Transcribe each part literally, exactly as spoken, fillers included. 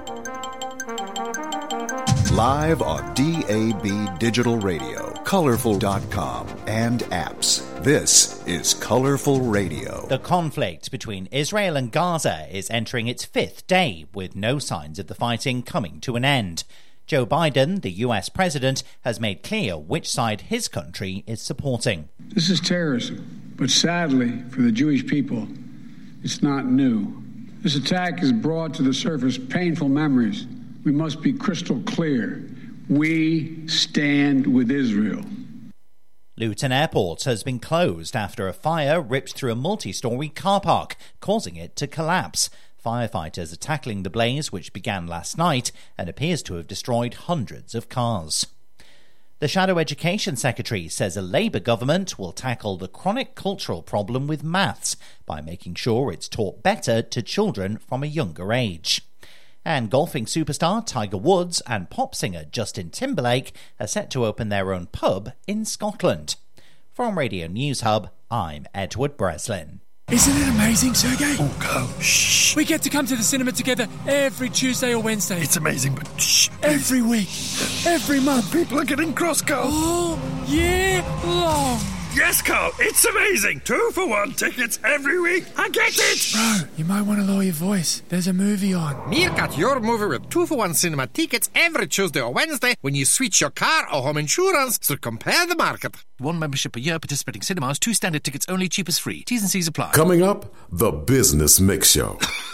Live on D A B Digital Radio, Colorful dot com, and apps. This is Colorful Radio. The conflict between Israel and Gaza is entering its fifth day, with no signs of the fighting coming to an end. Joe Biden, the U S president, has made clear which side his country is supporting. This is terrorism, but sadly for the Jewish people, it's not new. This attack has brought to the surface painful memories. We must be crystal clear. We stand with Israel. Luton Airport has been closed after a fire ripped through a multi-storey car park, causing it to collapse. Firefighters are tackling the blaze, which began last night and appears to have destroyed hundreds of cars. The Shadow Education Secretary says a Labour government will tackle the chronic cultural problem with maths by making sure it's taught better to children from a younger age. And golfing superstar Tiger Woods and pop singer Justin Timberlake are set to open their own pub in Scotland. From Radio News Hub, I'm Edward Breslin. Isn't it amazing, Sergey? Oh, go. Shh. We get to come to the cinema together every Tuesday or Wednesday. It's amazing, but shh. Every week. Every month. People are getting cross, Carl. All year long. Yes, Carl, it's amazing. Two for one tickets every week. I get it. Bro, you might want to lower your voice. There's a movie on. Meerkat your movie with two for one cinema tickets every Tuesday or Wednesday when you switch your car or home insurance, so compare the market. One membership a year, participating cinemas, two standard tickets only, cheapest free. T's and C's apply. Coming up, the Business Mix Show.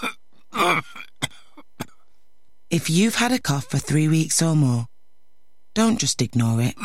If you've had a cough for three weeks or more, don't just ignore it.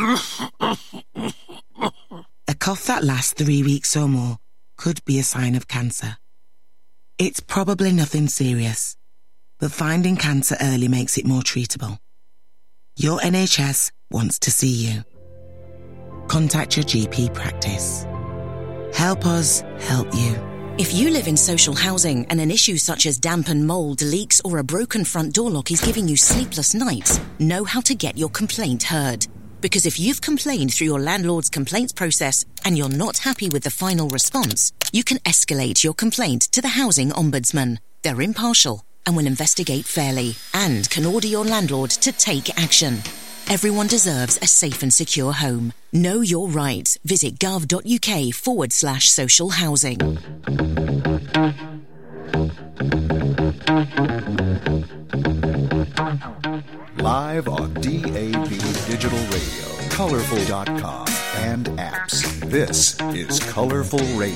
A cough that lasts three weeks or more could be a sign of cancer. It's probably nothing serious, but finding cancer early makes it more treatable. Your N H S wants to see you. Contact your G P practice. Help us help you. If you live in social housing and an issue such as damp and mould, leaks, or a broken front door lock is giving you sleepless nights, know how to get your complaint heard. Because if you've complained through your landlord's complaints process and you're not happy with the final response, you can escalate your complaint to the Housing Ombudsman. They're impartial and will investigate fairly and can order your landlord to take action. Everyone deserves a safe and secure home. Know your rights. Visit gov.uk forward slash social housing. Live on D A B Digital Radio, Colorful dot com, and apps. This is Colorful Radio.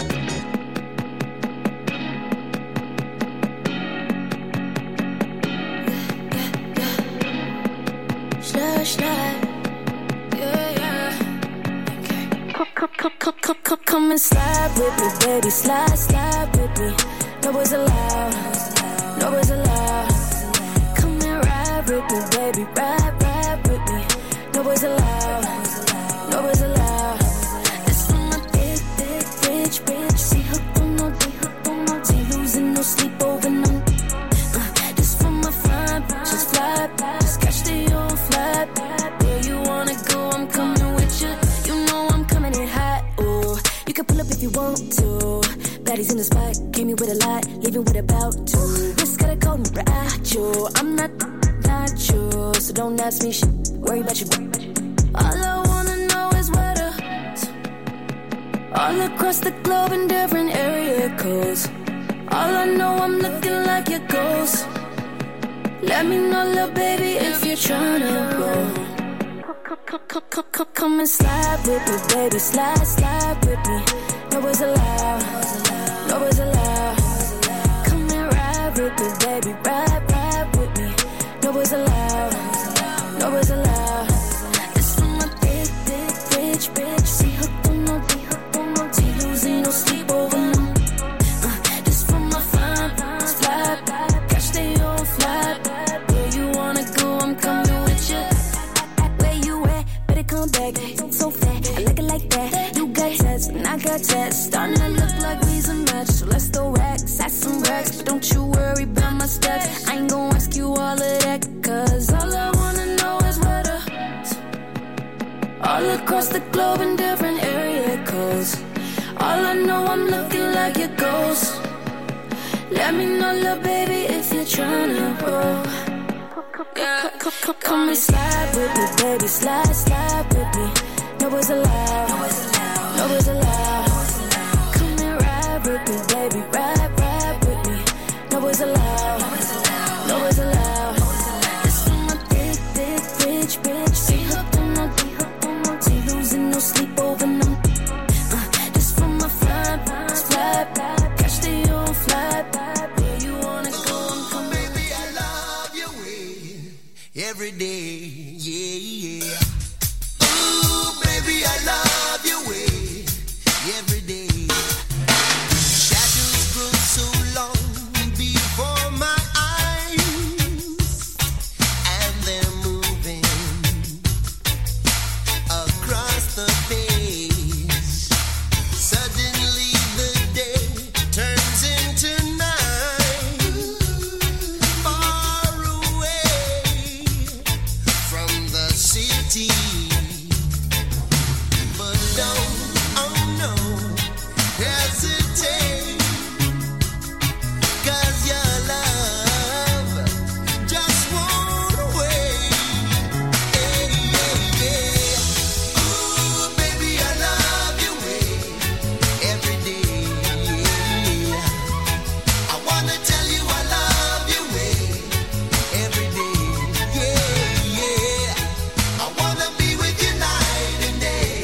Come and slide with me, baby, slide, slide with me. No boys allowed, no boys allowed. Come and ride with me, baby, ride, ride with me. No boys allowed, no boys allowed. This for my big, big, rich, rich. See hooked on no D, hooked on no T, losing no sleep over no. Uh, this for my fine bitches, fly, just catch the old fly. Where you wanna go, I'm coming with you. You know I'm coming in hot, ooh. You can pull up if you want to. Baddies in the spot, came here with a lot, leaving with about two. Just gotta go and ride you. I'm not, not you, so don't ask me shit. Worry about you. All I wanna know is where to. All across the globe in different area codes. All I know, I'm looking like your ghost. Let me know, little baby, if you're tryna roll. Come and slide with me, baby, slide, slide with me. No boys allowed, no boys allowed. Come and ride with me, baby, ride, ride with me. No boys allowed, no boys allowed. This for my big, big, rich, rich. See hooked on no D, hooked on no T, losing no sleep over no. Uh, this for my fine, fly, catch they all fly. Where you wanna go, I'm coming with you. Where you at? Better come back. So fat, I like it like that. You got tats, and I got tats. Starting to look like we's a match. So let's throw racks, add some racks. But don't you worry about my stats. I ain't gon' ask you all of that. Cause all I wanna know is where to. All across the globe in different area codes. All I know, I'm looking like your ghost. Let me know, little baby, if you're tryna roll. Yeah. Come and slide with me, baby, slide, slide with me. No one's allowed, no one's allowed, no one's allowed. Come and ride with me, baby, ride, ride with me. No one's allowed, no one's allowed, no one's allowed. This for my thick, thick, rich, rich. See hooked on no, be hooked on no, see losing no sleep over no. Uh, this for my fly, fly, catch the on fly, where you wanna go, I'm coming. Baby, I love your way every day, yeah, yeah. Ooh, baby, I love your way every day. Shadows grow so long before my eyes, and they're moving across the face. Suddenly the day turns into night, far away from the city. But don't, oh no, hesitate, 'cause your love just won't wait. Hey, yeah, yeah. Ooh, baby, I love your way every day. I wanna tell you I love your way every day. Yeah, yeah. I wanna be with you night and day.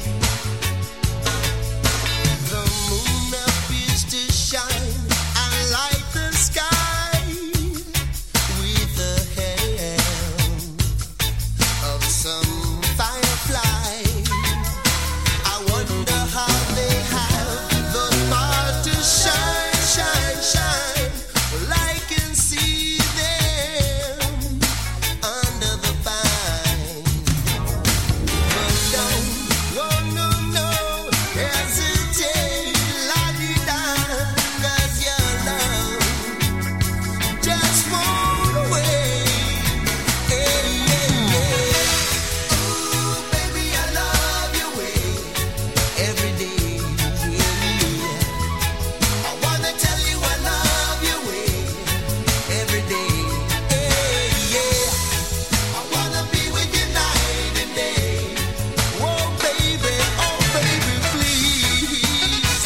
The moon appears to shine and light the sky with the help of some firefly. I wonder how they have the power to shine, shine, shine. Well, I can see them under the vine. But don't, oh no, no, hesitate, la-di-da, 'cause your love just won't wait. Hey, yeah, yeah. Ooh, baby, I love your way every day. Yeah. I wanna tell you I love your way every day. Hey, yeah. I wanna be with you night and day. Oh, baby, oh, baby, please.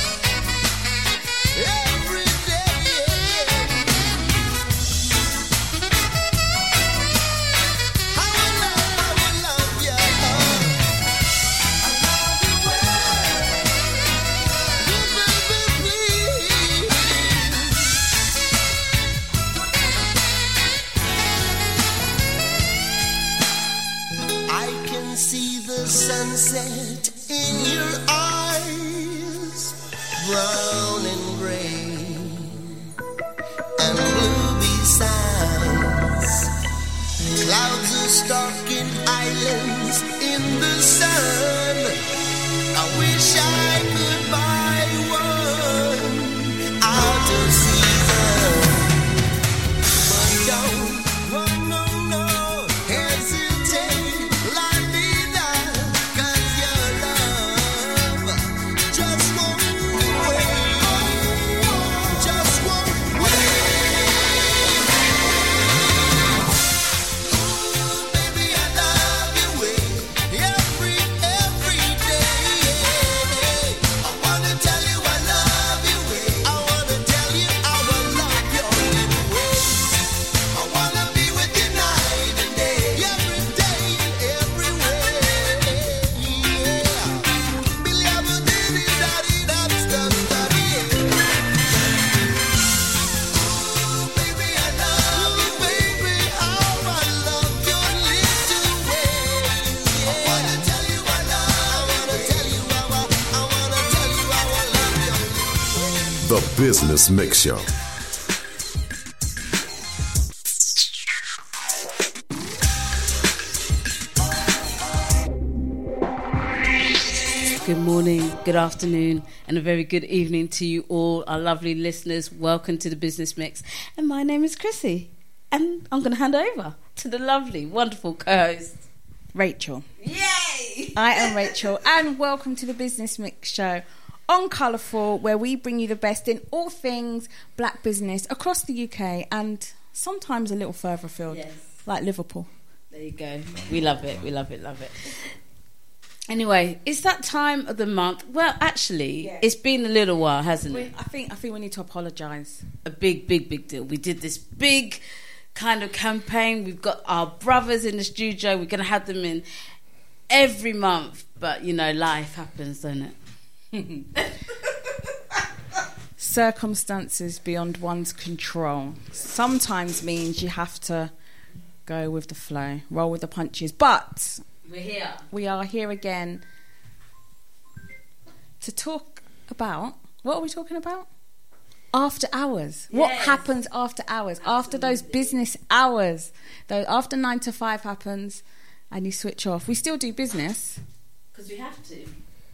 Every day, yeah. I will love, I will love you. I love you well. Baby, please. I can see the sunset in your eyes, brown and gray and blue besides. Clouds are stalking islands in the sun. I wish I could buy one out of season. But don't, oh no, no, hesitate, la-di-da, 'cause your love just won't wait, just won't wait. Ooh, baby, I love your way every, every day. I wanna tell you I love your way. I wanna tell you I will love your way. I wanna be with you night and day, every day, everywhere. Yeah. Billy-abba-diddy-daddy-dab-stab-daddy. Ooh, baby, I love you, baby. How I love your little ways. I wanna tell you I love, I wanna tell you how I, I wanna tell you how I love you. The Business Mix Show. Good morning, good afternoon, and a very good evening to you all, our lovely listeners. Welcome to the Business Mix. And my name is Chrissy. And I'm going to hand over to the lovely, wonderful co-host, Rachel. Yay! I am Rachel, and welcome to the Business Mix Show on Colourful, where we bring you the best in all things black business across the U K and sometimes a little further afield, Yes. like Liverpool. There you go. We love it. We love it. Love it. Anyway, it's that time of the month. Well, actually, Yeah. it's been a little while, hasn't We, it? I think I think we need to apologise. A big, big, big deal. We did this big kind of campaign. We've got our brothers in the studio. We're going to have them in every month. But, you know, life happens, doesn't it? Circumstances beyond one's control sometimes means you have to go with the flow, roll with the punches. But We're here. we are here again to talk about, what are we talking about? After hours. What Yes. happens after hours? After those business hours. Though after nine to five happens and you switch off. We still do business. Because we have to.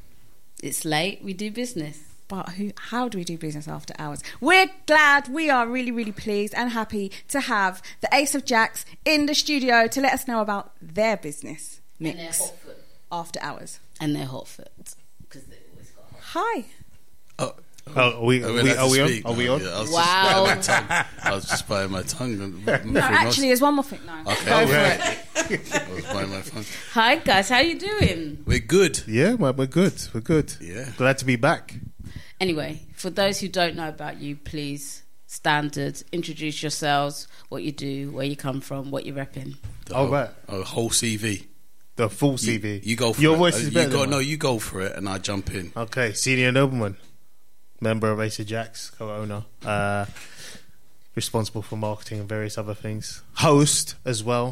It's late. We do business. But who, how do we do business after hours? We're glad, we are really, really pleased and happy to have the Ace of Jacks in the studio to let us know about their business mix And their hot foot. after hours. And their hot foot. Because they always got hot. Hi. Oh, Oh, are we, are are we we, allowed are to we on? speak? Are we No, on? yeah, I was Wow. just biting my tongue. I was just biting my tongue. No, actually, there's one more thing. No. Okay. Go okay. for it. I was biting my tongue. Hi, guys. How you doing? We're good. Yeah, well, we're good. We're good. Yeah. Glad to be back. Anyway, for those who don't know about you, please, standard, introduce yourselves, what you do, where you come from, what you're repping. The Oh, whole, right. A whole C V. The full C V. You, you go for Your it. voice Uh, is you better go, than No, mine. you go for it, and I jump in. Okay, senior nobleman, member of Ace of Jacks, co-owner, uh, responsible for marketing and various other things, host as well.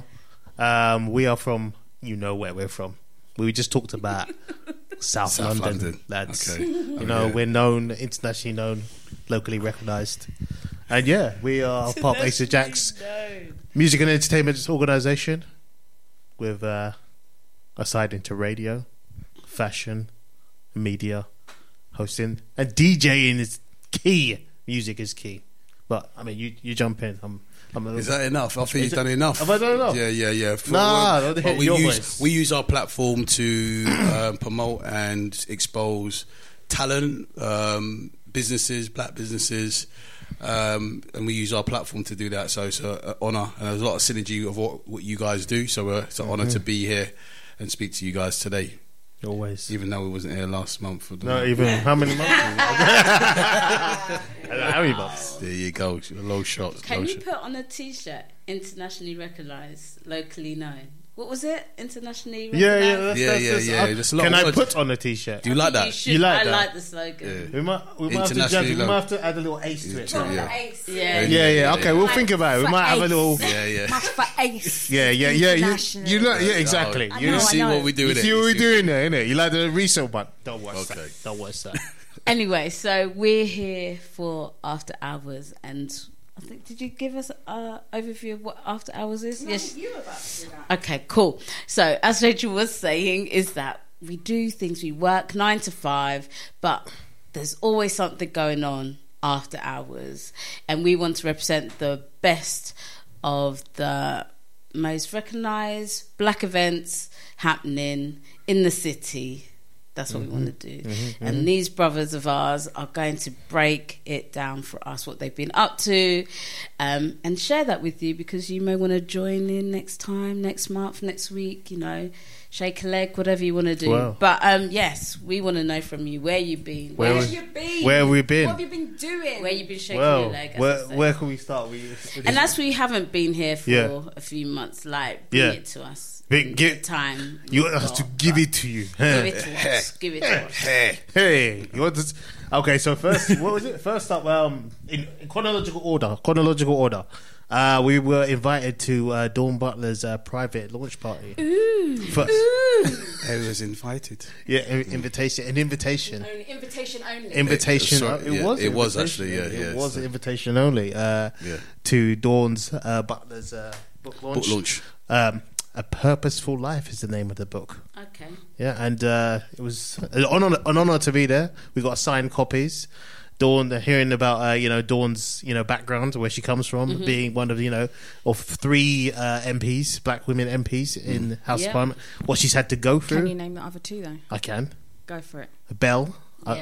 Um, we are from, you know where we're from. We just talked about South, South London, London. lads. Okay. You Oh, know, yeah. we're known, internationally known, locally recognised. And yeah, we are part of Ace of Jacks music and entertainment organisation with uh, a side into radio, fashion, media, hosting, and DJing is key. Music is key. But I mean, you you jump in. I'm. I'm a Is that enough? I think Is you've it- done enough. Have I done enough? Yeah, yeah, yeah. For- Nah, well, don't but hit we your use voice. we use our platform to um, promote and expose talent, um, businesses, black businesses, um, and we use our platform to do that. So it's an honour, and there's a lot of synergy of what, what you guys do. So uh, it's an honour Mhm. to be here and speak to you guys today. Always, even though we wasn't here last month. I don't No, know. even how many months? How many months? There you go. Low shots. Can low you shot. put on a T-shirt, internationally recognised, locally known? What was it? Internationally recognised? Yeah, yeah, that's, Yeah, that's, yeah, that's, yeah. uh, There's a lot Can of I words. put on a t-shirt? Do you like that? You should. You like I that? like the slogan. Yeah. We might, we might have to Internationally jump, we low. might have to add a little ace to it. Yeah, yeah. Ace. Yeah. Yeah, yeah. Okay, we'll think about it. We For might have a ace. little. Yeah, yeah. That's for Ace. Yeah, yeah, yeah. You, International. you know, yeah, exactly. I You know, I see know. what we do You with it. see what You we're see- doing there, innit? You like the resale one? Don't watch Okay. that. Don't watch that. Anyway, so we're here for After Hours, and I think, did you give us an overview of what After Hours is? Yes. You were about to do that. Okay, cool. So, as Rachel was saying, is that we do things, we work nine to five, but there's always something going on after hours, and we want to represent the best of the most recognised black events happening in the city. That's what Mhm. we want to do. Mhm, And mhm. these brothers of ours are going to break it down for us, what they've been up to, um, and share that with you, because you may want to join in next time, next month, next week, you know, shake a leg, whatever you want to do. Wow. But um, yes, we want to know from you where you've been. Where Where we- have you been? where have we been? What have you been doing? Where you've been shaking Well, your leg. as where I say. where can we start? We, And as we haven't been here for Yeah. a few months, like, bring Yeah. it to us. Big- in give- good time. You want us to give it to you. Give it to us. Give it to us. Hey, hey, you want to? Okay, so first, what was it? First up, um, in, in chronological order. Chronological order. Uh, we were invited to uh, Dawn Butler's uh, private launch party. Ooh. First, I was invited. yeah, in- invitation, an invitation. Only, invitation only. Invitation. Sorry, uh, it yeah, was. it an was invitation. actually, yeah, It yeah, was so- an invitation only. Uh, Yeah. To Dawn's uh, Butler's uh, book launch. Book launch. Um, A Purposeful Life is the name of the book. Okay. Yeah, and uh, it was an honor, an honor to be there. We got signed copies. Dawn, uh, hearing about uh, you know Dawn's you know background, where she comes from, Mhm. being one of you know of three uh, M Ps, black women M Ps in House Yeah. of Parliament. What she's had to go through. Can you name the other two though? I can. Go for it. Belle. Yeah. I, I,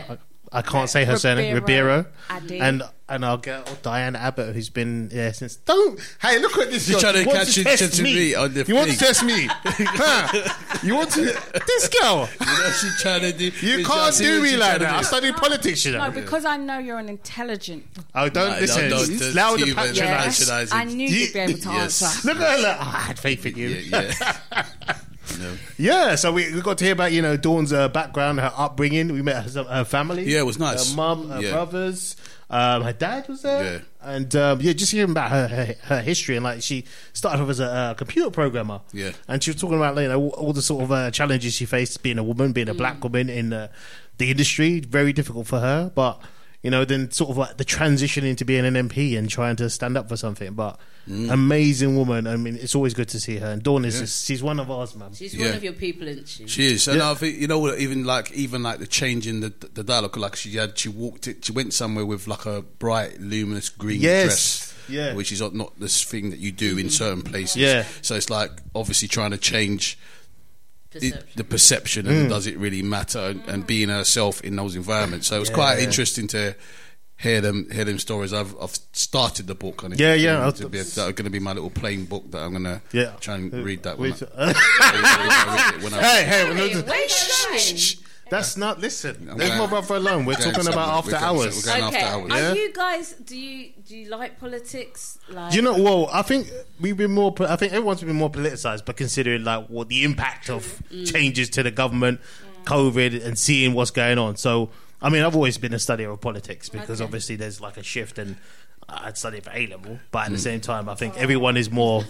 I can't say her surname, Ribeiro, Adi. and and our girl Diana Abbott, who's been there since. Don't hey, look at this. You're girl. trying to You want catch it- test catch me on the You want to thing. test me? Huh? You want to this girl? You know what she's trying to do? You Is can't that- see do what me she's like trying to that. I do? studied politics, you know. No, because I know you're an intelligent. Oh, don't No, listen. no, It's don't loud and human patronising. Yes, I knew you'd be able to Yes. answer. Look at her. Look. Oh, I had faith in you. Yeah, yeah. No. Yeah, so we, we got to hear about, you know, Dawn's uh, background, her upbringing. We met her, her family. Yeah, it was nice. Her mum, her Yeah. brothers. Um, her dad was there. Yeah. And um, yeah, just hearing about her, her her history. And like, she started off as a uh, computer programmer. Yeah. And she was talking about, you know, all, all the sort of uh, challenges she faced being a woman, being a black woman in uh, the industry. Very difficult for her. But, you know, then sort of like the transition into being an M P and trying to stand up for something. But Mm. amazing woman. I mean, it's always good to see her. And Dawn is Yeah. just, she's one of ours, man. She's Yeah. one of your people, isn't she? She is, and Yeah. I think you know what, even like even like the change in the the dialogue, like she had, she walked it, she went somewhere with like a bright, luminous green Yes. dress, Yeah. which is not this thing that you do in certain places. Yeah. So it's like obviously trying to change the, Perception. the perception, and Mm. does it really matter, and, and being herself in those environments. So it was Yeah. quite interesting to hear them hear them stories. I've I've started the book, and Yeah, yeah, I'll- to be, that's going to be my little plain book that I'm going to Yeah. try and read that We- one. When I- Hey, hey, Wait, no, where no, are you going? that's not. Listen, I'm leave going- my brother alone. We're we're going talking about somewhere. after We're going- hours. we're going Okay, after hours. are Yeah. you guys? Do you do you like politics? Like, Do you know? Well, I think we've been more. I think everyone's been more politicized, but considering like what the impact of changes to the government, COVID, and seeing what's going on. So, I mean, I've always been a studier of politics because Okay. obviously there's like a shift, and I'd study for A level, but at the same time, I think everyone is more.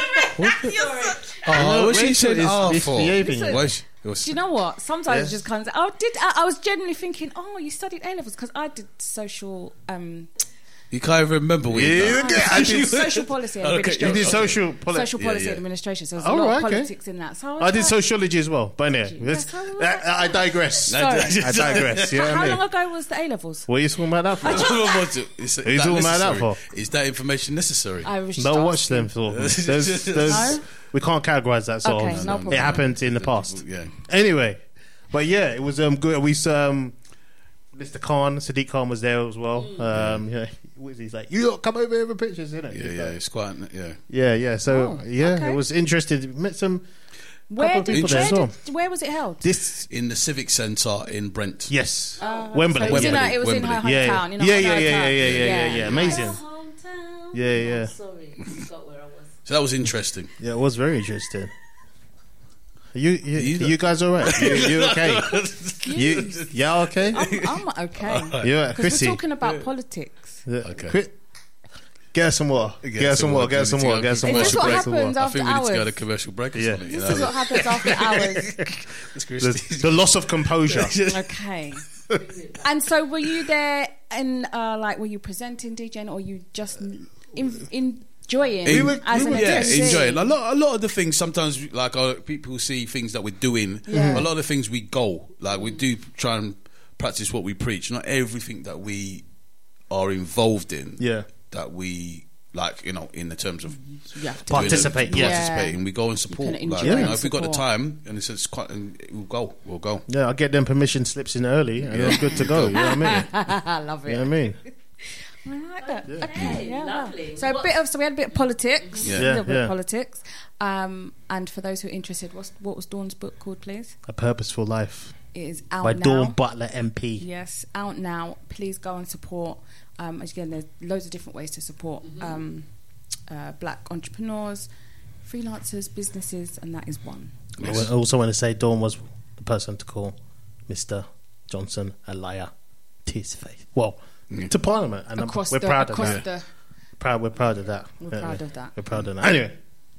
Oh, what she Rachel said is oh, for? misbehaving. What she- it was- Do you know what? Sometimes Yeah. it just comes. I did. I, I was genuinely thinking, oh, you studied A levels because I did social. Um, You can't even remember what you Yeah, done. yeah, I social, did. social policy and Okay, administration. You did social policy. Social Yeah, policy yeah. and administration. So there's Oh, a lot right, of okay. politics in that. So I, was I did like, sociology as well, but anyway, That's let's- how we I, I digress. Sorry. I digress. You know How what I long mean? ago was the A levels? What are you talking about that for? What's it- is Who you that talking about that necessary? for? Is that information necessary? I was just Don't watch asking. them for. There's, there's, No? We can't categorize that sort Okay, of. no It problem. happened in the past. Yeah. Anyway, but yeah, it was um good. We um, Mister Khan, Sadiq Khan was there as well. Um, yeah, what is he? He's like, you lot come over here for pictures, innit? Yeah, yeah, it's quite, yeah. yeah, yeah. So Oh, yeah, okay. it was interesting. Met some Where couple of did, people there as where, well. did, where was it held? This In the Civic Centre in Brent. yes, Uh, Wembley. So it was in, her, Wembley, it was in her Wembley. yeah, hometown. You know, yeah, her yeah, yeah, hometown. yeah, yeah, yeah, yeah, yeah. Amazing. Hometown. Yeah, yeah. Sorry, I forgot where I was. So that was interesting. Yeah, it was very interesting. Are you, you, You you, guys all right? You, you okay? you, yeah, okay? I'm, I'm okay. Yeah, Because Chrissy. we're talking about politics. Yeah. Okay. Chris- Get her some water. Get, her some water. Get her some water. Get her some Is water. this what Get her some happens water. I think we after need to go to hours? commercial break or Yeah. something. you This know? is what happens after hours. It's Christy. The, the loss of composure. Okay. And so, were you there? And uh, like, were you presenting, DJing, or you just in, enjoying In- were- as we an were- yeah, attendee? enjoying a lot. A lot of the things sometimes, like uh, people see things that we're doing. Yeah. A lot of the things we go, like we do try and practice what we preach. Not everything that we are involved in. Yeah. That we like, you know, in the terms of You have to doing it, Participate, yeah. participating. We go and support. can Like, enjoy you know, and if we got the support. time, and it's, it's quite, and we'll go. We'll go. Yeah, I'll get them permission slips in early and I'm good to go. You know what I mean? I love You it. know what I mean? I like that. Okay, Hey, yeah. lovely. So a What- bit of so we had a bit of politics, Yeah. a little bit Yeah. of politics. Um, and for those who are interested, what's, what was Dawn's book called, please? A Purposeful Life It is out by now. Dawn Butler M P. Yes, out now. Please go and support. Um, again, there's loads of different ways to support um, uh, black entrepreneurs, freelancers, businesses, and that is one. I wa- also want to say Dawn was the person to call Mister Johnson a liar to his face. Well, to Parliament, and I'm- Across we're the- proud of across that. the- Proud, we're proud of that. We're Yeah, proud we- of that. We're proud of that. Anyway,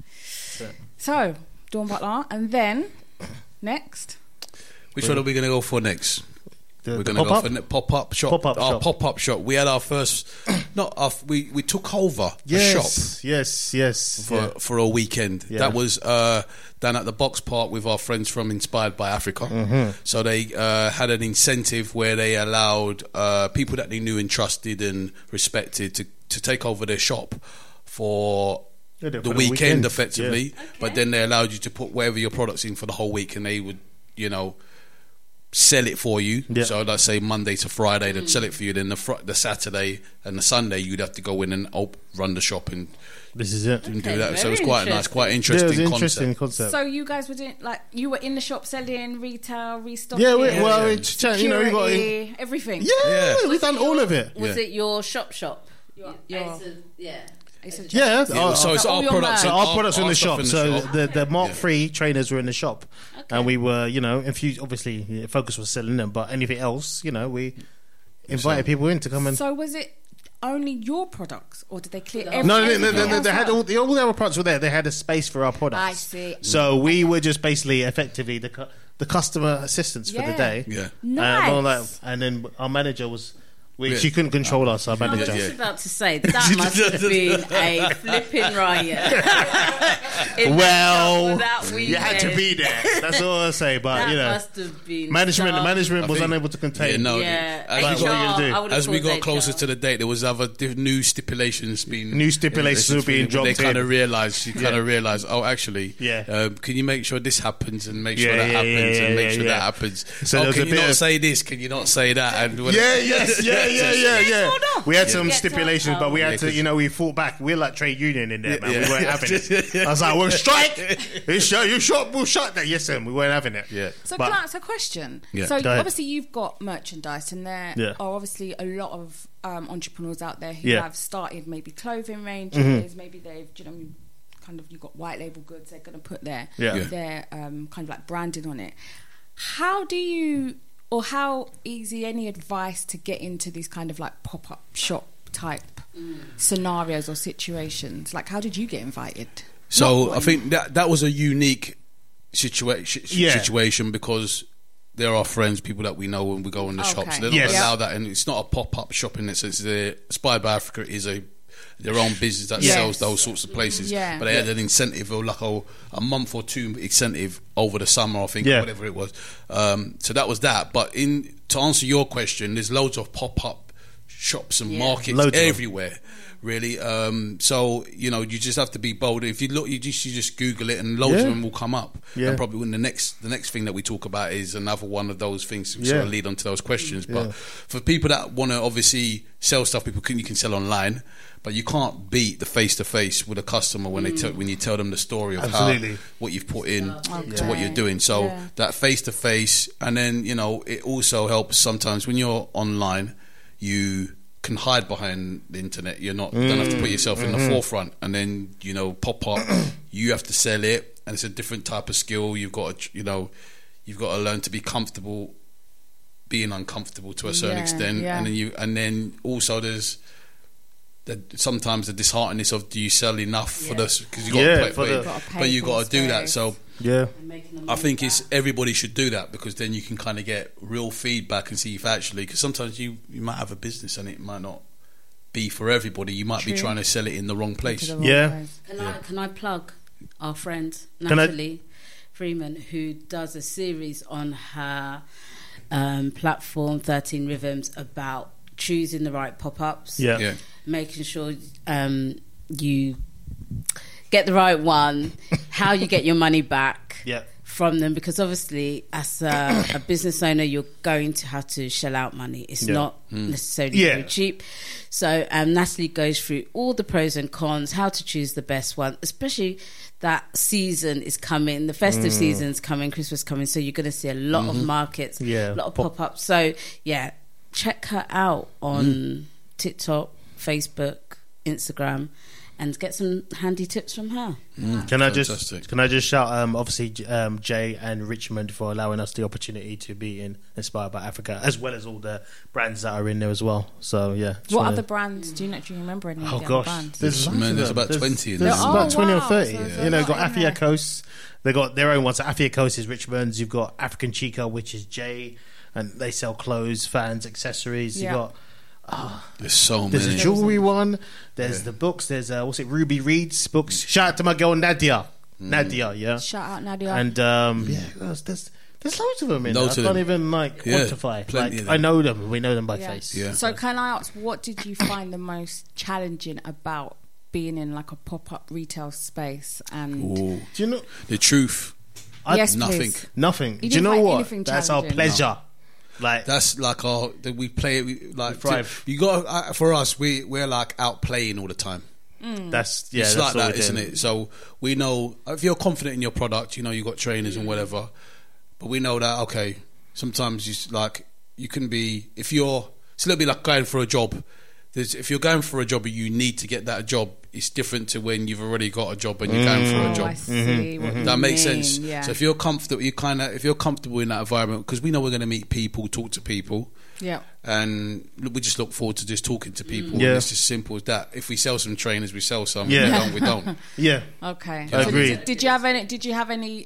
So, Dawn Butler, and then next. Which one are we going to go for next? The- We're the going to go pop-up? for ne- pop-up shop. Pop-up our shop. pop-up shop. We had our first. Not our. We we took over a yes, shop yes, yes. for yeah. for a weekend. Yeah. That was uh, down at the Box Park with our friends from Inspired by Africa. Mhm. So they uh, had an incentive where they allowed uh, people that they knew and trusted and respected to to take over their shop for. Yeah, the, for the weekend, weekend, effectively, yeah. but then they allowed you to put whatever your products in for the whole week, and they would, you know, sell it for you. Yeah. So let's say Monday to Friday, they'd sell it for you. Then the fr- the Saturday and the Sunday, you'd have to go in and op- run the shop and this is it. and Okay, do that. So very it's quite a nice, quite interesting, Yeah, it was an concept. interesting concept. So you guys were doing like you were in the shop selling retail, restocking. Yeah, we- well, it's cha- you know, we got in- security, everything. Yeah, Yeah. we've done all of it. Was Yeah. it your shop shop? Your, Ace of- yeah. Ace of Yeah, Jacks. our- so it's our our products. So in- our our- products were in our the stuff shop. in the So shop. the the Mark Three trainers were in the shop, and we were, you know, infused. Obviously, yeah, Focus was selling them, but anything else, you know, we invited people in to come and. So was it only your products, or did they clear? No, every- no, no, no, everything no, no, else they had out? all, the, all their products were there. They had a space for our products. I see. So we were just basically, effectively, the cu- the customer assistants for the Yeah. day. Yeah. And, all that, Nice. and then our manager was, we, Yeah. she couldn't control us. Our I was manager. just about to say that must have been a flipping riot. In Well, that you had to weekend. be there. That's all I say. But That you know, must have been management, some- management I was think- unable to contain. Yeah, no, Yeah, as, Like, we what are you got, gonna do? I would've as we called got H R. closer to the date, there was other diff- new stipulations being New stipulations uh, were being They dropped kind in. of realised, you kind Yeah. of realised, oh, actually, Yeah. um, can you make sure this happens and make sure Yeah, that yeah, happens yeah, and make yeah, sure yeah. that happens? So oh, there was can a you bit not of- say this? Can you not say that? And Yeah, yes, yeah, yeah, yeah, yeah. We had some Get stipulations, told. but we had Yeah, to, 'cause- you know, we fought back. We're like trade union in there, man. Yeah. We weren't having it. I was like, "We'll strike. It's shut. You shop. We'll shut that." Yes, sir. We weren't having it. Yeah. So But- can I ask a question? Yeah. So Go ahead. obviously you've got merchandise, and there Yeah. are obviously a lot of um, entrepreneurs out there who Yeah. have started maybe clothing ranges. Mhm. Maybe they've, you know, kind of you've got white label goods. They're going to put their Yeah. Yeah. their um, kind of like branding on it. How do you, or how easy? Any advice to get into these kind of like pop up shop type scenarios or situations? Like, how did you get invited? So Not I think that that was a unique situation Yeah. situation because there are friends, people that we know when we go in the Okay. shops. They don't Yes. allow that, and it's not a pop up shop in that sense. The Inspired by Africa is a their own business that Yes. sells those sorts of places. Yeah. But they had an incentive of like a, a month or two incentive over the summer, I think, Yeah. or whatever it was. Um, so that was that. But in to answer your question, there's loads of pop up shops and Yeah. markets Loads of them. everywhere. Really, um, so you know, you just have to be bold. If you look, you just you just Google it, and loads Yeah. of them will come up. Yeah. And probably when the next the next thing that we talk about is another one of those things to Yeah. sort of lead on to those questions. But Yeah. for people that want to obviously sell stuff, people can you can sell online, but you can't beat the face to face with a customer when they tell when you tell them the story of Absolutely. how what you've put in Okay. to what you're doing. So Yeah. that face to face, and then you know it also helps sometimes when you're online, you can hide behind the internet. You're not you don't have to put yourself in the forefront, and then you know pop up. You have to sell it, and it's a different type of skill. You've got to, you know, you've got to learn to be comfortable being uncomfortable to a certain Yeah, extent, yeah. and then you and then also there's. The, sometimes the dishearteningness of do you sell enough for this because you got Yeah, to pay, for the- but, Gotta pay but you for got the to do that. space. So Yeah. I think it's everybody should do that because then you can kind of get real feedback and see if actually because sometimes you, you might have a business and it might not be for everybody. You might True. be trying to sell it in the wrong place. To the wrong Yeah. place. Can I can I plug our friend Can I- Natalie Freeman, who does a series on her um, platform Thirteen Rhythms about choosing the right pop ups, Yeah. Yeah. making sure um, you get the right one, how you get your money back Yeah. from them, because obviously as a, a business owner you're going to have to shell out money. It's Yeah. not necessarily Yeah. very cheap. So um, Natalie goes through all the pros and cons, how to choose the best one, especially that season is coming, the festive Mm. season's coming, Christmas coming, so you're going to see a lot of markets, Yeah. a lot of Pop- pop-ups. So yeah, check her out on TikTok, Facebook, Instagram, and get some handy tips from her. Can I Fantastic. just can I just shout um, obviously um, Jay and Richmond for allowing us the opportunity to be in Inspired by Africa, as well as all the brands that are in there as well. So yeah. just What wanna- other brands? Do you not do you remember any of Oh the gosh, other brands? there's, Man, loads of there's them. about There's- twenty in There's there. about Oh, twenty or wow. thirty. So there's a you know, lot got in Afia there. Coast. They got their own ones. So Afia Coast is Richmond's. You've got African Chica, which is Jay, and they sell clothes, fans, accessories. Yeah. You got. There's so There's many. a jewelry one. There's the books. There's uh, what's it? Ruby Reed's books. Shout out to my girl Nadia. Nadia, yeah. Shout out Nadia. And um, yeah, there's, there's there's loads of them in Loads there. I of can't them. even like Yeah, quantify. plenty Like of I them. know them. We know them by Yeah. face. Yeah. So can I ask, what did you find the most challenging about being in like a pop-up retail space? And Ooh. Do you know? The truth. I, Yes, nothing. please. Nothing. You Do you didn't know find what? anything That's our challenging? pleasure. Like That's like our that we play it we, like thrive. to- you got uh, for us we we're like out playing all the time. that's yeah. it's that's like what that, we're isn't doing. it? So we know if you're confident in your product, you know you've got trainers and whatever. But we know that okay, sometimes you s- like you can be if you're it's a little bit like going for a job. There's, if you're going for a job and you need to get that job, it's different to when you've already got a job and you're going for a Oh, job. I see what you That makes mean, sense. yeah. So if you're comfortable, you kind of if you're comfortable in that environment, because we know we're going to meet people, talk to people, Yeah. and we just look forward to just talking to people. Yeah. And it's just simple as that. If we sell some trainers, we sell some. Yeah. If we don't, we don't. Yeah. Okay. I So agree. Did, did you have any? Did you have any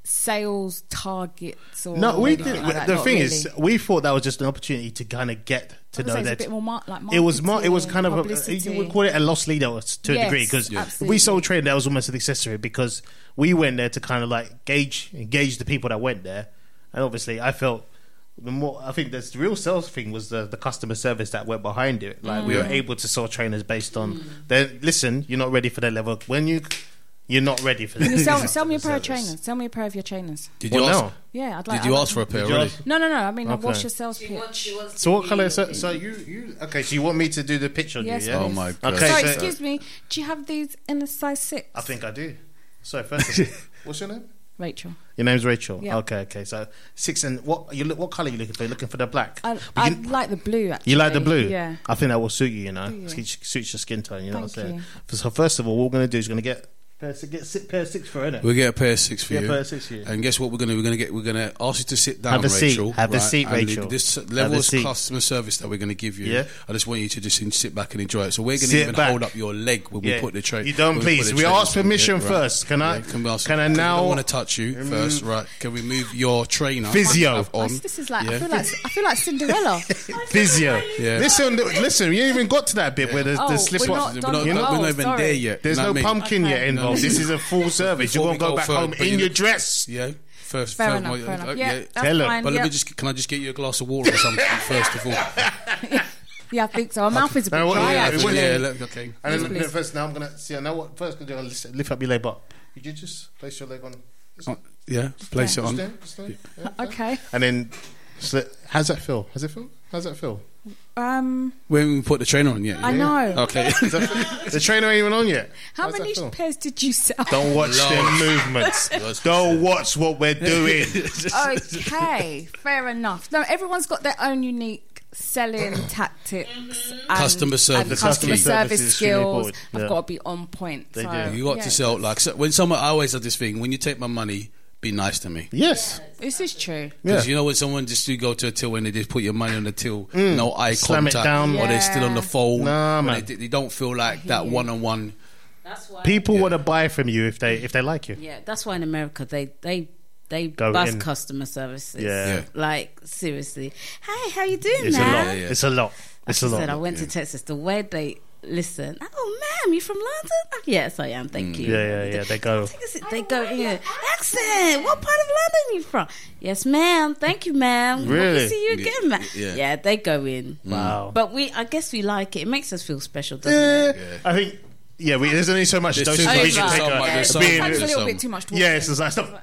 sales targets or No, we anything did. like that? The Not thing really. is, we thought that was just an opportunity to kind of get to I would know say it's that a bit more mar- like it was mar- it was kind of a, publicity. you would call it a lost leader to a Yes, degree because absolutely. we sold training that was almost an accessory because we went there to kind of like gauge engage the people that went there, and obviously I felt the more I think the real sales thing was the, the customer service that went behind it. Like we were Mm. able to sell trainers based on then listen, you're not ready for that level when you you're not ready for Can you that. sell, sell me a pair of Service. trainers? Sell me a pair of your trainers. Did you Well, ask? no. Yeah, I'd like. Did you I'd ask for like- a pair Did you already? ask- No, no, no. I mean, Okay. what's your sales pitch? So what colour? So, so you you okay? So you want me to do the picture on Yes, you? Yeah. Oh my god. Okay. Sorry, so- excuse me. Do you have these in a size six? I think I do. So first, of all, what's your name? Rachel. Your name's Rachel. Yeah. Okay, okay. So six and what you look? What color are you looking for? You're looking for the black. I, But I you, like the blue. Actually, you like the blue? Yeah. I think that will suit you. You know, Do you? Suits suits your skin tone. You know what I'm Thank saying? you. So first of all, what we're gonna do is we're gonna get pair of, get six, pair of six for it. We'll get a pair of six for Get a you. pair of six for you. And guess what we're gonna we're gonna get we're gonna ask you to sit down, Have a seat. Rachel. Have a right? seat, And Rachel. This Have level a of seat. customer service that we're gonna give you. Yeah. I just want you to just sit back and enjoy it. So we're gonna Sit even back. hold up your leg when Yeah. we put the train. You don't, when we put please. the We trainers ask on. permission Yeah, first. Can I- Yeah, Can, we ask, can I 'cause now- I don't want to touch you Mm. first, right? Can we move your trainer? Physio. Have on? This is like Yeah. I feel like I feel like Cinderella. Physio. Yeah. Listen, listen. We ain't even got to that bit where the, Oh, the slip we're on. not We're not, You're we're not- not oh, even sorry. there yet. There's You know no what I mean? pumpkin yet Okay. involved. This is a full service. You're Before gonna we go back further- home but in you- your dress. Yeah. First, Fair first- enough, uh, fair enough. uh, Yeah, yeah. that's Tell her. fine. But let yeah. me just can I just get you a glass of water or something first of all? Yeah, I think so. My mouth is a bit No, what- dry. yeah, actually. it yeah, will- look, okay. And then please. first, now I'm gonna see. I know what first I'm gonna do. Lift, lift up your leg up. Could you just place your leg on? Oh, yeah, place it Just on. there, just there. Yeah, yeah. Okay. And then, sli- how's that feel? How's it feel? How's that feel? Um, When we put the trainer on, yeah. I know. Okay. Is that- the trainer ain't even on yet. How How's that many feel? pairs did you sell? Don't watch Lord. them movements. Yes. Don't watch what we're doing. Okay, fair enough. No, everyone's got their own unique selling tactics. And, Customer service and is customer key. Service service is extremely skills. important, I've yeah. got to be on point. They so, do. You got yeah. to sell like so when someone. I always have this thing. When you take my money, be nice to me. Yes. This is true. Because Yeah. you know when someone just do go to a till and they just put your money on the till, Mm. no eye Slam it contact, down. or they're still on the Yeah. phone. Nah, or man. They, they don't feel like that one on one. That's why. People Yeah. want to buy from you if they if they like you. Yeah, that's why in America they they they Go bust in. customer services. Yeah. Yeah. Like seriously, hey, how you doing, It's a man? lot. Yeah, yeah. It's a lot. It's I a lot. said I went to Texas. The way they listen. Oh, ma'am, you from London? Oh, yes, I am. Thank you. Yeah, yeah, yeah. They go. They go in. Accent. What part of London you from? Yes, ma'am. Thank you, ma'am. Hope Really? to see you again, ma'am. Yeah. Yeah, they go in. Wow. But we, I guess we like it. It makes us feel special, doesn't Yeah, it? I think. Yeah, we, there's only so much There's doses too we much. can There's take. so uh, much- there's so being- much. Sometimes a little some- bit too much. Yeah, it's just like stuff.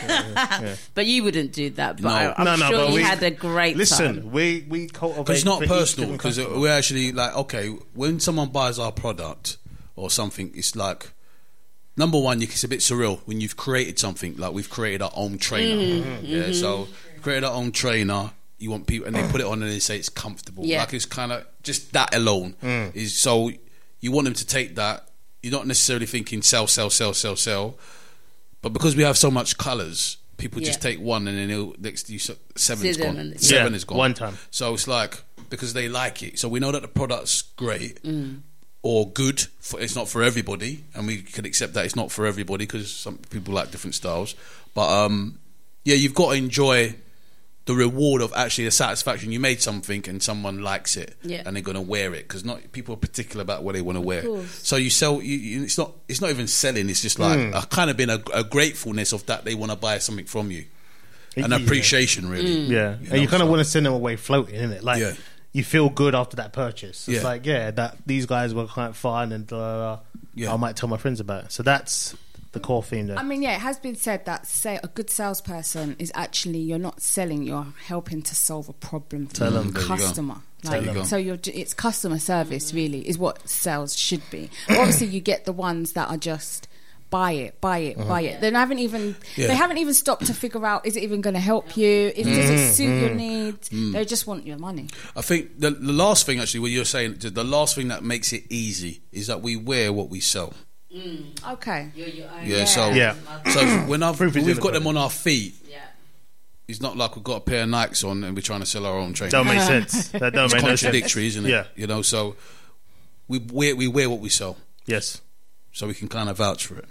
But you wouldn't do that. But No. I, I'm No, no, sure but you we- had a great Listen, time. we we cultivate. Because it's not for each personal. different Because customer. we're actually like, okay, when someone buys our product or something, it's like number one, it's a bit surreal when you've created something. Like we've created our own trainer. Mm-hmm. Yeah, Mhm. so we created our own trainer. You want people, and they put it on and they say it's comfortable. Yeah. Like it's kind of just that alone Mm. is so. You want them to take that. You're not necessarily thinking sell, sell, sell, sell, sell, but because we have so much colours, people just Yeah. take one and then it'll, next you seven is Seven gone. and- Seven Yeah, is gone. one time. So it's like because they like it. So we know that the product's great Mm. or good. For, it's not for everybody, and we can accept that it's not for everybody because some people like different styles. But um, yeah, you've got to enjoy the reward of actually the satisfaction. You made something and someone likes it, Yeah. and they're going to wear it because not people are particular about what they want to wear. course. So you sell. You, you, it's not. It's not even selling. It's just like Mm. a kind of been a, a gratefulness of that they want to buy something from you, an Yeah. appreciation really. Yeah, You and you know, kind of so- want to send them away floating, innit? Like Yeah. you feel good after that purchase. It's Yeah. like yeah, that these guys were quite fun, and uh, Yeah. I might tell my friends about it. So that's the core theme there. I mean, yeah, it has been said that say a good salesperson is actually you're not selling, you're helping to solve a problem for Tell 'em. the There you go. customer. Tell Like, you go. so you're ju- it's customer service really is what sales should be. Obviously, you get the ones that are just buy it, buy it, Uh-huh. buy it. They haven't even Yeah. they haven't even stopped to figure out is it even going to help you? Is, does it Mm, suit your mm, needs? mm. They just want your money. I think the, the last thing, actually, what you're saying, the the last thing that makes it easy is that we wear what we sell. Okay. Yeah, so Yeah. so when I've Proof is we've in got the them on our feet, it's not like we've got a pair of Nikes on and we're trying to sell our own trainers. Don't make sense. That don't It's make no sense. contradictory, isn't it? Yeah. You know, so we wear we wear what we sell. Yes. So we can kind of vouch for it.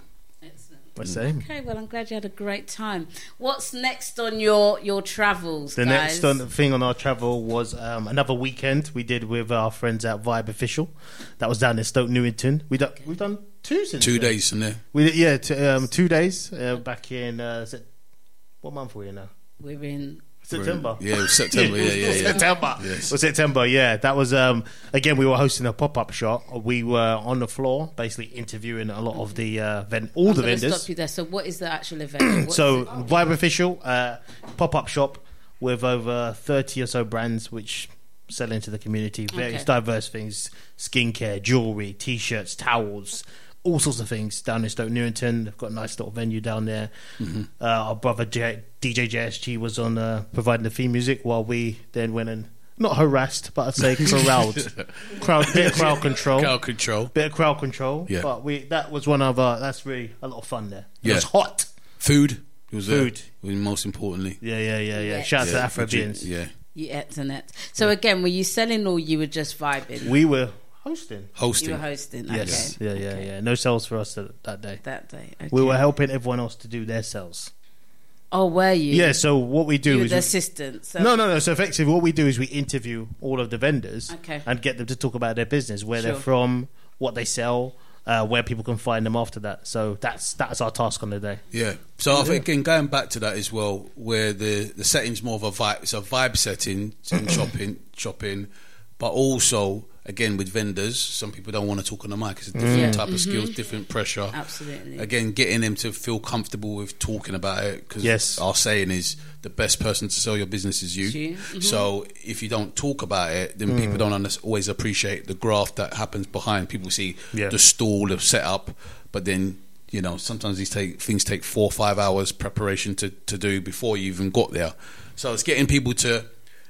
The same. Okay, well, I'm glad you had a great time. What's next on your your travels, The guys? next on, thing on our travel was um, another weekend we did with our friends at Vibe Official. That was down in Stoke Newington. We done, we've done two since Two then. days in there. We did, yeah, t- um, two days uh, back in uh, is it- what month were we in now? We're in September. Yeah, it was September. Yeah, yeah, yeah. September. Yes. Well, September. Yeah, that was um, again. We were hosting a pop up shop. We were on the floor, basically interviewing a lot of the uh, ven- all I'm the gonna vendors. stop you there. So, what is the actual event? What So is it? Vibe Official uh, pop up shop with over thirty or so brands which sell into the community. Various Okay. diverse things: skincare, jewelry, t-shirts, towels. All sorts of things down in Stoke Newington. They've got a nice little venue down there. Mm-hmm. Uh, our brother J- D J J S G was on uh, providing the theme music while we then went and not harassed, but I'd say corralled, crowd, bit of crowd control, Crowd control. bit of crowd control. Yeah. But we that was one of our. That's really a lot of fun there. It Yeah. was hot. Food. It was Food. there. Most importantly. Yeah, yeah, yeah, yeah. Yeah. Shout out Yeah, to Afro legit, Beans. Yeah. You ate and it. So again, were you selling or you were just vibing? We were hosting. Hosting. You were hosting. Yes. Okay. Yeah, yeah, yeah. No sales for us that, that day. That day. Okay. We were helping everyone else to do their sales. Oh, were you? Yeah, so what we do You were is the we- assistant. So No, no, no. So effectively, what we do is we interview all of the vendors Okay. and get them to talk about their business, where they're Sure. from, what they sell, uh, where people can find them after that. So that's that's our task on the day. Yeah. So I think again going back to that as well, where the the setting's more of a vibe. It's a vibe setting in shopping, shopping, but also again with vendors. Some people don't want to talk on the mic. It's a different Yeah. type of Mhm. skills, different pressure. Absolutely. Again, getting them to feel comfortable with talking about it, because Yes. our saying is the best person to sell your business is you. It's you. Mhm. So if you don't talk about it, then Mm. people don't under- always appreciate the graft that happens behind. People see Yeah. the stall, the setup, but then you know sometimes these take things take four or five hours preparation to, to do before you even got there. So it's getting people to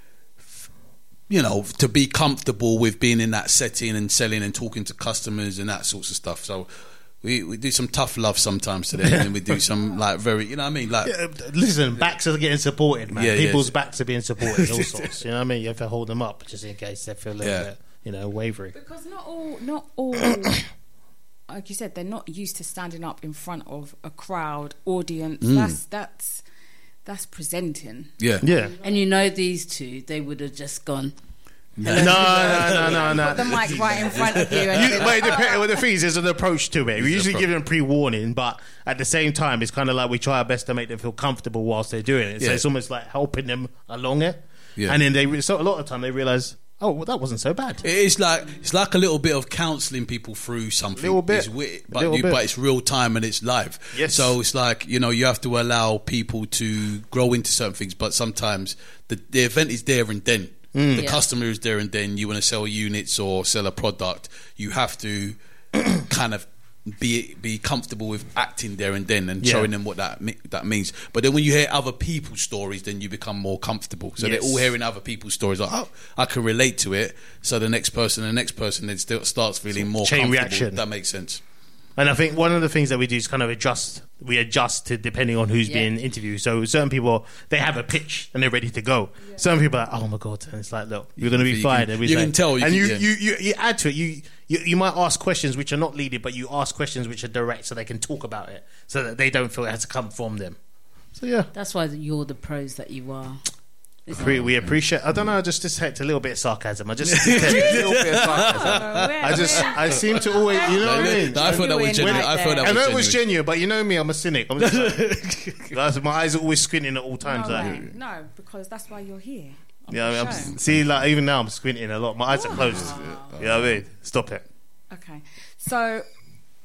you know to be comfortable with being in that setting and selling and talking to customers and that sorts of stuff. So we, we do some tough love sometimes today, and then we do some like very you know what I mean like Yeah, listen, backs are getting supported, man. Yeah, yeah. People's backs are being supported, all sorts. You know what I mean? You have to hold them up just in case they feel a little Yeah. bit, you know, wavery. Because not all, not all, like you said, they're not used to standing up in front of a crowd, audience. Mm. That's that's that's presenting. yeah Yeah. And you know these two, they would have just gone. No, no, no, no, no. Put the mic right in front of you. And You, but it depends. Well, the thing is, there's an approach to it. We usually give them pre-warning, but at the same time, it's kind of like we try our best to make them feel comfortable whilst they're doing it. So Yeah. it's almost like helping them along it. Yeah. And then they, re- so a lot of time, they realise, oh, well, that wasn't so bad. It's like it's like a little bit of counselling people through something. Little bit. It's wi- but, Little you, bit. but it's real time and it's live. Yes. So it's like you know you have to allow people to grow into certain things, but sometimes the the event is there and then. Mm. The Yeah. customer is there and then. You want to sell units or sell a product, you have to kind of be be comfortable with acting there and then and Yeah. showing them what that me- that means. But then when you hear other people's stories, then you become more comfortable. So Yes. they're all hearing other people's stories. Like, oh, I can relate to it. So the next person, the next person, then still starts feeling more Chain comfortable. reaction. That makes sense. And I think one of the things that we do is kind of adjust. We adjust to depending on who's Yeah. being interviewed. So certain people, they have a pitch and they're ready to go. Some people are like, oh my god, and it's like, look, you're going to be You fine. can- and we you say- can tell, you and can- you, yeah. you, you you add to it. You, you you might ask questions which are not leaded, but you ask questions which are direct, so they can talk about it, so that they don't feel it has to come from them. So yeah, That's why you're the pros that you are. Isn't we, it? we appreciate. I don't know. I just detect a little bit of sarcasm. I just detect a little bit of sarcasm. I just I seem to always, you know what I mean. I thought that was genuine. I thought that I was know it genuine. was genuine, but you know me, I'm a cynic. I'm just like, guys, my eyes are always squinting at all times. no, like, way. no, because that's why you're here. on yeah, I the mean, I'm, show. see, like even now, I'm squinting a lot. My eyes are closed. You know what I mean? Stop it. Okay, so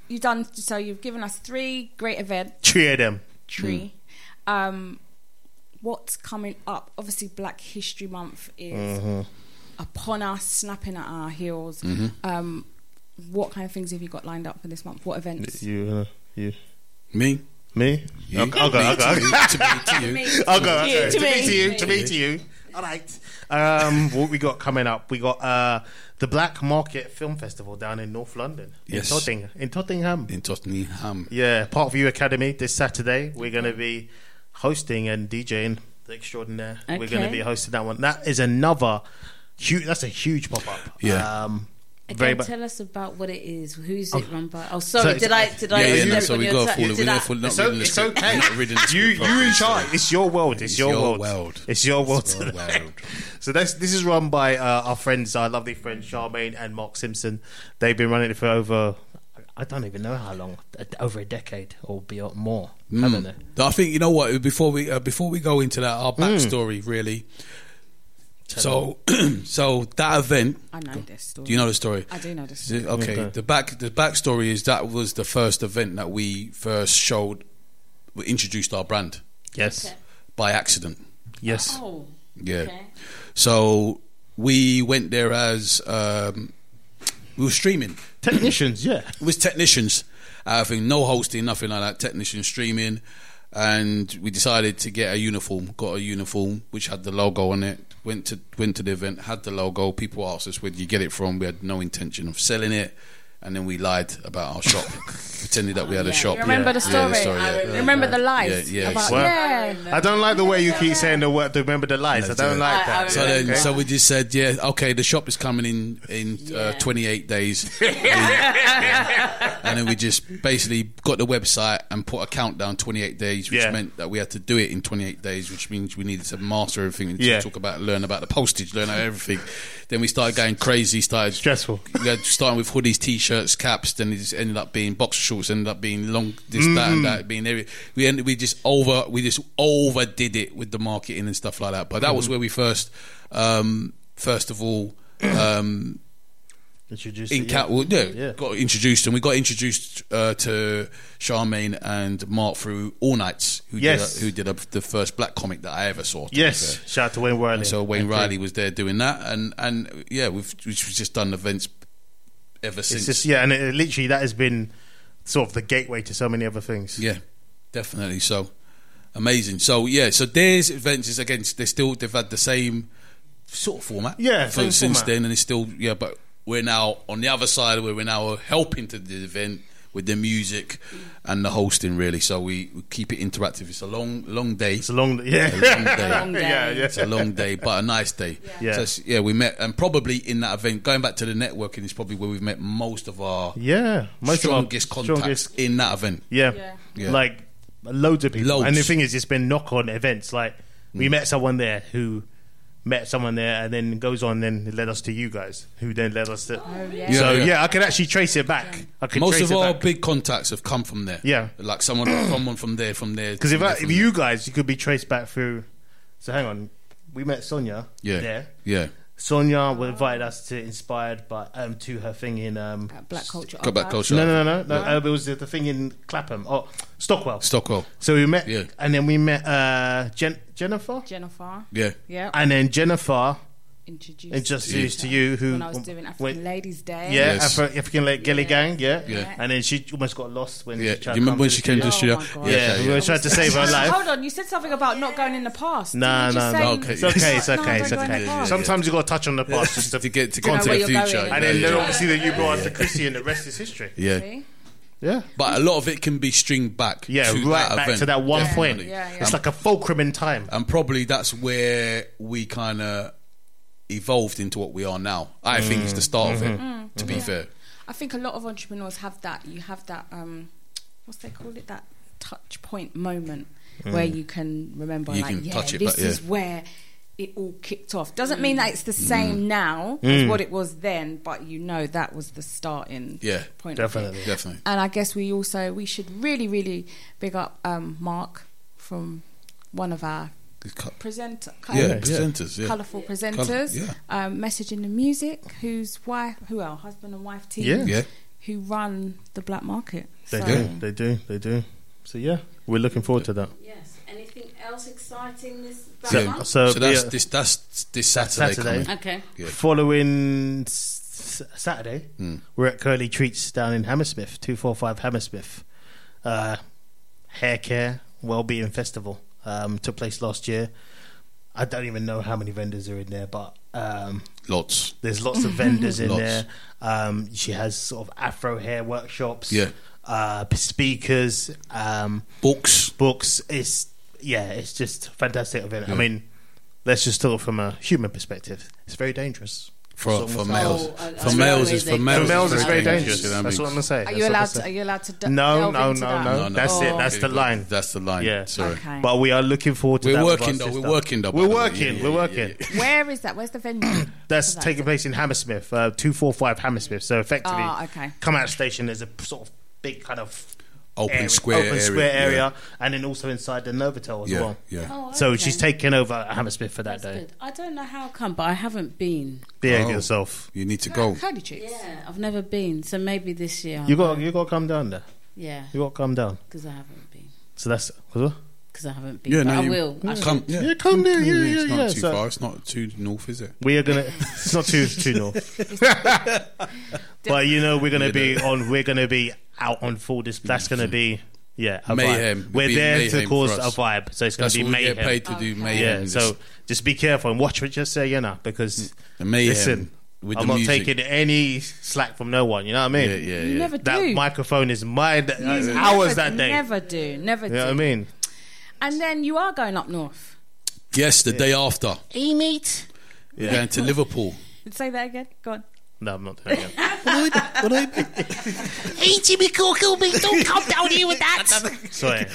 you've done. So you've given us three great events. Three of them. Three. Mm. Um, what's coming up? Obviously, Black History Month is Mm-hmm. upon us, snapping at our heels. Mm-hmm. Um, what kind of things have you got lined up for this month? What events? You, uh, you, Me? me. You. I'll, I'll go. Me I'll go. to you, to me, to you. I'll go. You, okay. to To me, me. to you. To me, to you. All right. Um, what we got coming up? We got uh, the Black Market Film Festival down in North London. Yes. In Tottingham. In Tottenham. In Tottenham. Yeah, Parkview Academy this Saturday. We're going to be hosting and DJing the Extraordinaire. We're going to Okay. be hosting that one. That is another huge. That's a huge pop up. Yeah. Um, Again, very ba- tell us about what it is. Who's Oh. it run by? Oh, sorry. So did I? Did I? Yeah, yeah, no, step so on we your got toe? to fall. Did We're I- not full. Not It's, reading o- the it's script. okay. Not reading the You, script you in properly, so- charge. It's your world. It's, It's your, your world. world. It's your world. It's your world. So that's this is run by uh, our friends, our lovely friends Charmaine and Mark Simpson. They've been running it for over, I don't even know how long, over a decade or beyond more. Haven't they? Mm. I think you know what. Before we uh, before we go into that, our Mm. backstory really. So, so that event. I know this story. Do you know the story? I do know this Is it- story. Okay. Okay. The back the backstory is that was the first event that we first showed, we introduced our brand Yes. Okay. by accident. Yes. Oh. Yeah. Okay. So we went there as um, we were streaming. Technicians, yeah. It was technicians. I think no hosting, nothing like that. Technician streaming, and we decided to get a uniform. Got a uniform which had the logo on it. Went to went to the event, had the logo. People asked us where did you get it from. We had no intention of selling it, and then we lied about our shop, pretended that we had a yeah. shop. You remember the story? Yeah, the story, I yeah. remember, remember the lies? Yeah, yeah, About, so- yeah. I don't like the way you keep saying the word. Remember the lies. I don't like that. So then, Okay. so we just said, yeah, okay, the shop is coming in in uh, Yeah. twenty-eight days, Yeah. and then we just basically got the website and put a countdown twenty-eight days, which Yeah. meant that we had to do it in twenty-eight days, which means we needed to master everything. We needed Yeah. to talk about, learn about the postage, learn about everything. Then we started going crazy. Started Stressful. We had starting with hoodies, t-shirts, caps. Then it just ended up being boxer shorts. Ended up being long this, that, and that. Being every, we ended, we just over we just overdid it with the marketing and stuff like that. But that was where we first, um, first of all. Um, Introduced in it, Cat, yeah. well, yeah, Yeah. got introduced, and we got introduced uh, to Charmaine and Mark through All Nights, who Yes. did, a, who did a, the first black comic that I ever saw. to be Yes. fair. Shout out to Wayne Riley. And so Wayne And Riley crew. was there doing that, and and yeah, we've we've just done events ever It's since. just, yeah, and it, literally that has been sort of the gateway to so many other things. Yeah, definitely. So amazing. So yeah, so there's events is again they still they've had the same sort of format. Yeah, for, same since format. then, and it's still yeah, but we're now on the other side where we're now helping to the event with the music and the hosting really. So we, we keep it interactive. It's a long long day. It's a long, yeah, a long day. Long day. yeah, yeah. It's a long day, but a nice day. Yeah. So it's- yeah, we met, and probably in that event, going back to the networking, is probably where we've met most of our Yeah, most strongest of our contacts strongest, in that event. yeah, Yeah. Yeah. like loads of people. Loads. And the thing is, it's been knock on events. Like we Mm. met someone there who met someone there, and then goes on, then led us to you guys, who then led us to. yeah. So Yeah, yeah, yeah. I can actually trace it back. I can Most trace of it our back. big contacts have come from there. Yeah. like someone, someone from there, from there. Because if, I, from if you guys, you could be traced back through. So hang on, we met Sonia. Yeah. There. yeah, Sonia invited us to Inspired, by um to her thing in um. At Black Culture. Go back Archive. culture. No, no, no, no. no uh, it was the, the thing in Clapham. Oh, Stockwell. Stockwell. So we met, Yeah. and then we met uh, Jen- Jennifer, Jennifer. Yeah, Yeah. and then Jennifer Introduced, introduced to you who when I was doing African went- Ladies Day. yeah, Yes. Afro- African like Gilly Gang, yeah. Yeah. and then she almost got lost when yeah. she Do tried you remember come when to she the came to the studio? studio? Oh my God. Yeah, we were trying to save her life. Hold on, you said something about not going in the past. Nah, Didn't you nah, just nah. say- Okay. It's okay, it's No, okay, don't it's go in the okay. past. Sometimes you got to touch on the past just to to get to know go to where the you're future. going. and Yeah, then yeah. obviously that you brought us to Chrissy, and the rest is history. Yeah. See? Yeah, But a lot of it can be stringed back. yeah, to right that back event. to that one point. Definitely. Yeah, yeah. It's like a fulcrum in time. And probably that's where we kind of evolved into what we are now. I think it's the start of it. To be fair, I think a lot of entrepreneurs have that. You have that, um, what's they call it? That touch point moment where you can remember, You like, can yeah, touch it this back, yeah. is where it all kicked off. Doesn't mean that it's the same Mm. now as what it was then, but you know that was the starting yeah, point. Definitely. Of it. definitely. And I guess we also we should really, really big up um, Mark from one of our presenter, Yeah, yeah. presenters, yeah. colourful presenters, Colour- yeah. um, messaging the music, whose wife, who our husband and wife team, Yeah. Yeah. who run the black market. They So- do, they do, they do. So yeah, we're looking forward to that. Yes. Anything else exciting this black So- month? so- So that's yeah. this that's this Saturday. Saturday. coming. Okay. Yeah. Following s- Saturday, Mm. we're at Curly Treats down in Hammersmith, two forty-five Hammersmith. Uh, hair care, well-being festival. Um, took place last year. I don't even know how many vendors are in there, but um, Lots. there's lots of vendors in Lots. there. Um, she has sort of Afro hair workshops. Yeah. Uh, speakers. Um, books. Books. It's yeah, it's just a fantastic event. I Yeah. mean, let's just talk from a human perspective. It's very dangerous. For- That's what for I'm males. saying. Oh, I- For I males, it's- for males, For males, it's it's very very dangerous. dangerous. You know what I That's mean? what I'm gonna say. Are That's you what I'm allowed saying. to? Are you allowed to? d- No, delve no, into no, that? no. No, no. That's Oh. it. That's the line. That's the line. Yeah. Sorry. Okay. But we are looking forward to We're that. with working our though, we're sister. working though, by We're the way. working. Yeah, We're yeah, working. Where is that? Where's the venue? That's for that? taking place in Hammersmith, uh, two forty-five Hammersmith. So effectively, Ah, okay. come out station. There's a sort of big kind of Open area, square open area, square area, yeah. and then also inside the Novotel as Yeah, well. yeah. Oh, So okay. she's taking over Hammersmith for that day. Good. I don't know how come, but I haven't been. Be Oh, yourself. You need to go. Curly Treats. Yeah, I've never been, so maybe this year. I'll You got go. you got to come down there. Yeah, You got to come down. because I haven't been. So that's what? Because I haven't been. Yeah, but no, I you will. I come. should. Yeah, Yeah, come there. Yeah, yeah, It's not yeah. too So- far. It's not too north, is it? We are gonna. It's not too too north. But you know, we're gonna You be know. on. We're gonna be out on full display. That's gonna be yeah a Mayhem. vibe. We're It'll be there to mayhem cause for a us. vibe. So it's gonna That's be what we get mayhem. paid to do, Okay. mayhem. Yeah. So just be careful and watch what you say, you know, because The mayhem listen, with I'm the not music. taking any slack from no one. You know what I mean? Yeah, yeah, You yeah. never That do. microphone is mine. You It's never- ours that day. Never do. Never You do. know what I mean? And then you are going up north. Yes, the day after. E meet. We're going to Liverpool. Say that again. Go on. No, I'm not doing it. Hey, Jimmy Corkill, mate, don't come down here with that. Sorry.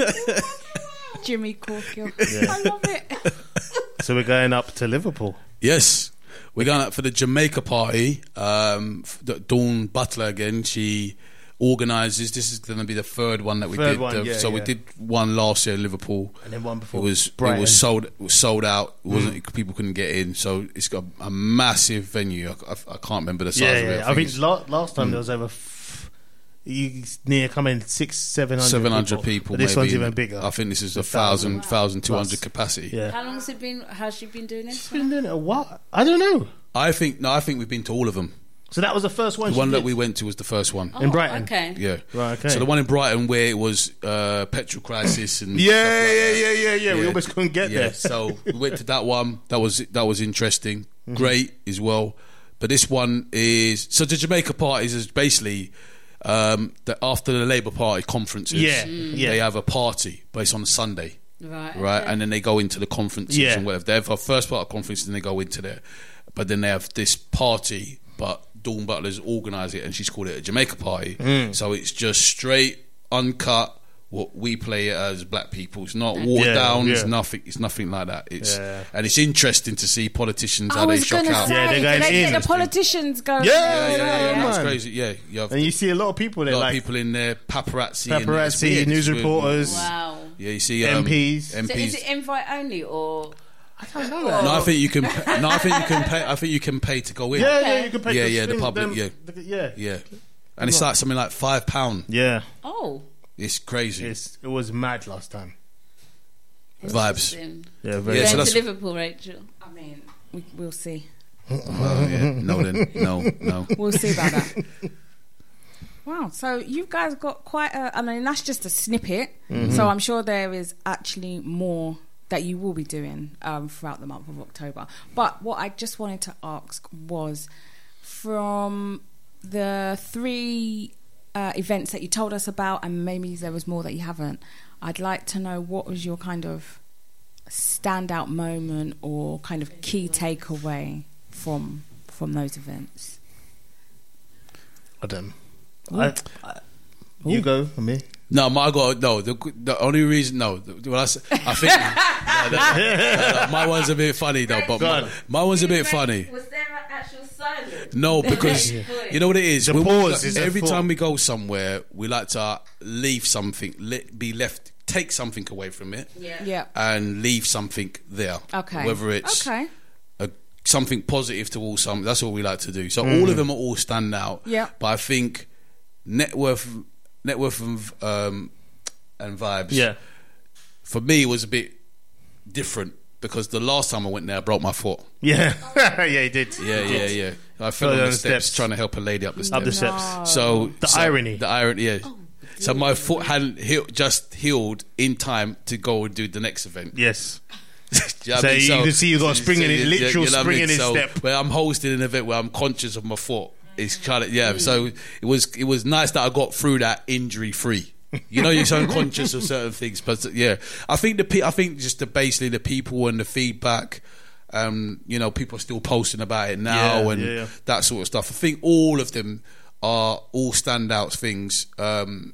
Um, Jimmy Corkill. Yeah. I love it. so we're going up to Liverpool. Yes, we're going up for the Jamaica party. Um, f- the- Dawn Butler again. She organises. This is going to be the third one that we Third did. one, The- yeah, so we yeah. did one last year in Liverpool, And then one before It was it Brighton. was sold it was sold out. It wasn't people couldn't get in. So it's got a massive venue. I, I, I can't remember the size Yeah, of it. yeah. I think it's la- last time Mm. there was over f- you near coming six, seven hundred, seven hundred people. But this maybe. one's even bigger. I think this is a A thousand thousand, thousand two hundred plus. capacity. Yeah. How long has it been? Has she been doing it? She's been doing it a while. I don't know. I think no. I think we've been to all of them. So that was the first one. The she one that did? we went to was the first one. in Brighton. Okay. Yeah. Right. Okay. So the one in Brighton where it was uh, petrol crisis and Yeah, stuff like yeah, that. yeah, yeah, yeah. We almost couldn't get yeah. there. So we went to that one. That was that was interesting, Mm-hmm. great as well. But this one is so the Jamaica parties is basically um, the, after the Labour Party conferences. Yeah, Mm. yeah. They have a party, but it's on a Sunday. Right. Right, okay. and then they go into the conferences Yeah. and whatever. They have a first part of conferences, and they go into there. But then they have this party, but Dawn Butler's organised it, and she's called it a Jamaica party. Mm. So it's just straight, uncut. What we play it as black people. It's not watered Yeah, down. It's yeah. nothing. It's nothing like that. It's Yeah. and it's interesting to see politicians I how they was shock going to out. say, Yeah, they're do going they in. get the politicians going? Yeah, Yeah, yeah, yeah, yeah, yeah. It's man. crazy. Yeah, you have And you see a lot of people a there, lot like of people in there, paparazzi, and it's paparazzi, weird. news It's weird. reporters. Wow. Yeah, you see um, M Ps. So is M Ps. it invite only or? I don't know that. No, I think you can. Pay, no, I think you can pay. I think you can pay to go in. Yeah, yeah, you can pay. Yeah, to yeah, the swing public, them- yeah. the- yeah, Yeah, and it's like something like five pound. yeah. Oh. It's crazy. It's, it was mad last time. Vibes. Interesting. Yeah, Yeah, very. so Going that's- to Liverpool, Rachel. I mean, we, we'll see. Oh, yeah. No, then no, no. We'll see about that. Wow, so you guys got quite a... I mean, that's just a snippet. Mm-hmm. So I'm sure there is actually more that you will be doing um, throughout the month of October. But what I just wanted to ask was, from the three uh, events that you told us about, and maybe there was more that you haven't, I'd like to know what was your kind of standout moment or kind of key takeaway from from those events. I don't. I, I, you go for me. No, my God, no. The, the only reason, no. The, when I, s- I think no, no, no, no, my one's a bit funny though. But my, my one's a bit funny. Was there an actual silence? No, because you know what it is. The When we pause go- is a every thought. time we go somewhere, we like to leave something, let, be left, take something away from it, Yeah. Yeah. and leave something there. Okay. Whether it's Okay. a, something positive towards something, that's what we like to do. So Mm. all of them are all stand out. Yeah. But I think net worth, net worth and, um, and vibes. Yeah. For me, it was a bit different because the last time I went there, I broke my foot. Yeah, yeah, you did. Yeah, You yeah, did. yeah. I fell Fell on down the the steps, steps. trying to help a lady up the steps. Up the steps. So The so- irony. The irony, yeah. So my foot hadn't heal, just healed in time to go and do the next event. Yes. Do you know what So I mean? you can see you got a spring in it, you- literal you know what I spring mean? in his So step. Where I'm hosting an event where I'm conscious of my foot. It's kind of yeah. So it was it was nice that I got through that injury free. You know, you're so conscious of certain things, but yeah, I think the pe- I think just the basically the people and the feedback. Um, you know, people are still posting about it now Yeah, and yeah, yeah. that sort of stuff. I think all of them are all standout things. Um,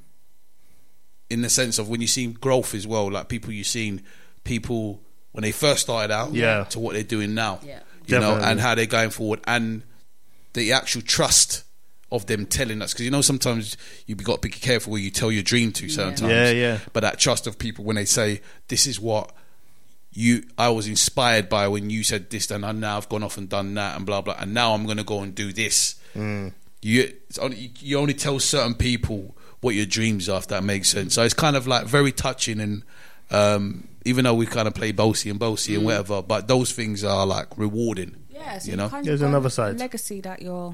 in the sense of when you see growth as well, like people you've seen people when they first started out Yeah. to what they're doing now, Yeah. you know, Definitely. and how they're going forward and the actual trust of them telling us, because you know sometimes you've got to be careful where you tell your dream to certain times. Yeah, yeah. But that trust of people when they say this is what you I was inspired by when you said this, and I now I've gone off and done that and blah blah, and now I'm going to go and do this. Mm. You it's only, you only tell certain people what your dreams are, if that makes sense. So it's kind of like very touching, and um, even though we kind of play bossy and bossy and whatever, but those things are like rewarding. Yeah, so you know, kind There's of got another a side. legacy that you're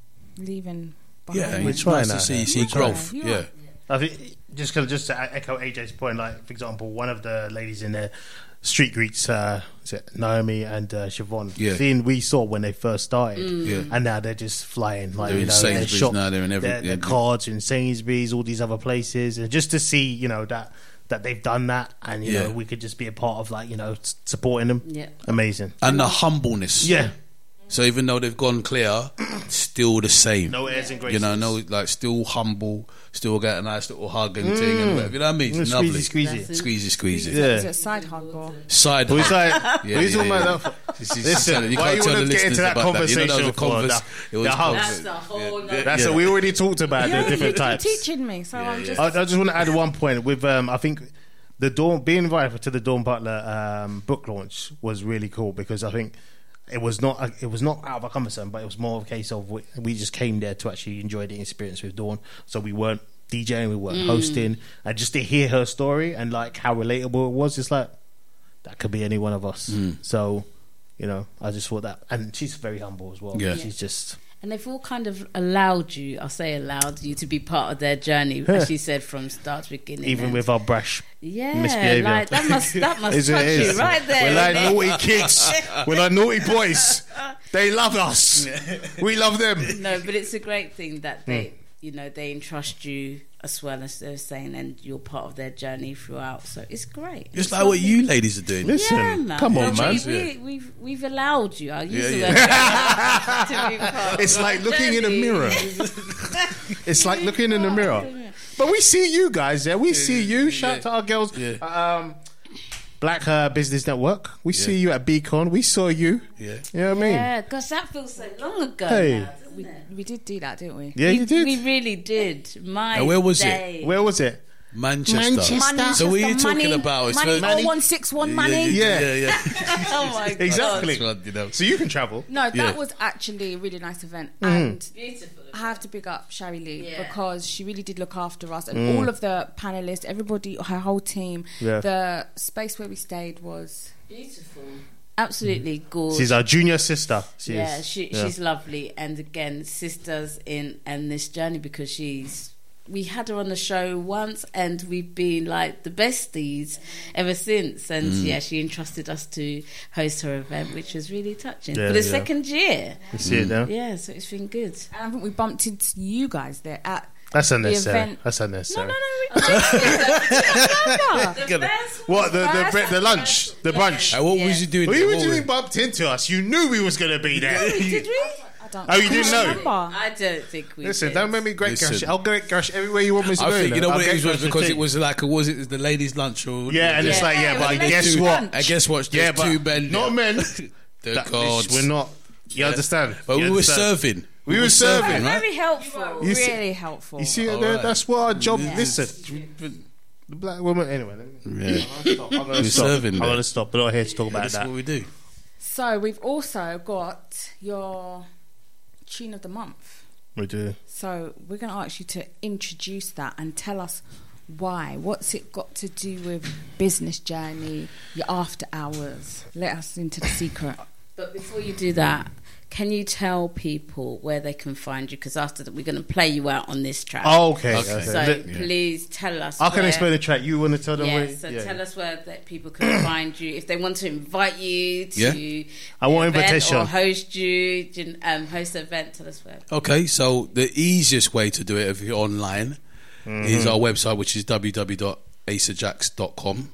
leaving yeah, behind. We're it's trying nice to that, see yeah. see We're trying. growth. You Yeah. are. I think just kind of just to echo A J's point, like for example, one of the ladies in the street greets, uh, is it Naomi and uh, Siobhan. Yeah. Seeing we saw when they first started, Yeah. and now they're just flying. Like They're you in know, Sainsbury's shop, now, they're in every- their, their yeah. cards in Sainsbury's, all these other places, and just to see you know that that they've done that, and you Yeah. know we could just be a part of like you know s- supporting them. Yeah. Amazing. And the humbleness. Yeah. So even though they've gone clear, still the same. No airs and You know, graces. no, like still humble, still get a nice little hug and Mm. thing and whatever. You know what I mean? It's Mm, lovely. squeezy, squeezy. That's it. Squeezy, squeezy. Yeah. Is it a side hug or? Side Who's hug. like, Yeah, who's yeah, talking yeah. about that? It's- it's- Listen, it's- you why can't you tell want the to get into listeners that about that. You know, conversation that was a for convers- the, it was the hugs? That's a whole nother- That's Yeah. what we already talked about. Yeah, the different you're types. teaching me, so I'm just. I, I just want to add one point with um, I think the Dawn being invited to the Dawn Butler um, book launch was really cool because I think it was not a, it was not out of our comfort zone, but it was more of a case of we, we just came there to actually enjoy the experience with Dawn. So we weren't DJing, we weren't Mm. hosting, and just to hear her story and like how relatable it was, it's like that could be any one of us. Mm. So you know, I just thought that, and she's very humble as well. Yeah. She's just. And they've all kind of allowed you, I'll say allowed you to be part of their journey, Yeah. as she said, from start to beginning. Even and- with our brash yeah, misbehaviour. like that must that must Is it touch is. you right there. We're like innit? naughty kids. We're like naughty boys. They love us. We love them. No, but it's a great thing that they, Mm. you know, they entrust you as well as they're saying, and you're part of their journey throughout. So it's great. Just It's like what lovely. you ladies are doing. Listen, Yeah, man. come on, we, man. We, we've we've allowed you. I'll use Yeah, the yeah. word to be part of It's our like looking in a journey. mirror. It's like looking in the mirror. But we see you guys there. We see you. Shout out to our girls. Yeah. Um, Black uh, Business Network. We Yeah. see you at Beacon. We saw you. Yeah. You know what I mean? Yeah, because that feels so long ago. Hey. Now, doesn't it? We did do that, didn't we? Yeah, we, you did. We really did. My Now, where was it? day. Where was it? Manchester. Manchester. So what are you Manchester, talking money, about? It's money, for- oh one six one money. Yeah, Yeah. yeah, yeah. Oh my god! Exactly. That's what, you know. So you can travel. No, that Yeah. was actually a really nice event, Mhm. and Beautiful. I have to big up Shari Lee Yeah. because she really did look after us, and Mm. all of the panelists, everybody, her whole team. Yeah. The space where we stayed was Beautiful. Absolutely gorgeous. She's our junior sister. She yeah, is. she, Yeah. she's lovely, and again, sisters in and this journey because she's. We had her on the show once, and we've been like the besties ever since. And Mm. yeah, she entrusted us to host her event, which was really touching Yeah, for the yeah. second year. You see it now? Yeah, so it's been good. and I think we bumped into you guys there at That's the unnecessary. event. That's unnecessary. No, no, no. The Get it. best What the the, bre- the lunch, the brunch? Uh, what Yeah. was you doing? Well, you What were was- doing bumped into us. You knew we was going to be there. Did we? I don't Oh, you didn't know? remember. I don't think we Listen, did. don't make me great Listen. gash. I'll great gash everywhere you want me to I go. think you know I'll what it great is was gash the because thing. it was like a, was it the ladies' lunch or Yeah, and it's Yeah. like yeah, Yeah, but I it was guess two, what? I guess what? Yeah, Yeah, but two men, not yeah. men. The That- gods. We're not. You understand? But You we were understand? serving. We were serving, right? Very helpful. You see- Really helpful. You see, All that- right. that's what our job. Listen, the black woman. Anyway, let me- Yeah. I'm gonna stop. I'm gonna We're stop. serving, I'm man. gonna stop. We're not here to talk about That's that. what we do. So we've also got your tune of the month. We do. So we're going to ask you to introduce that and tell us why. What's it got to do with business journey, your after hours? Let us into the secret. But before you do that, can you tell people where they can find you? Because after that, we're going to play you out on this track. Oh, okay. okay. okay. So yeah. please tell us. I can where, explain the track. You want to tell them yeah, where? So yeah, tell yeah. us where that people can find you. If they want to invite you to Yeah. I want event invitation. or host you, um, host an event, tell us where. Okay, so the easiest way to do it if you're online Mhm. is our website, which is w w w dot acer jacks dot com.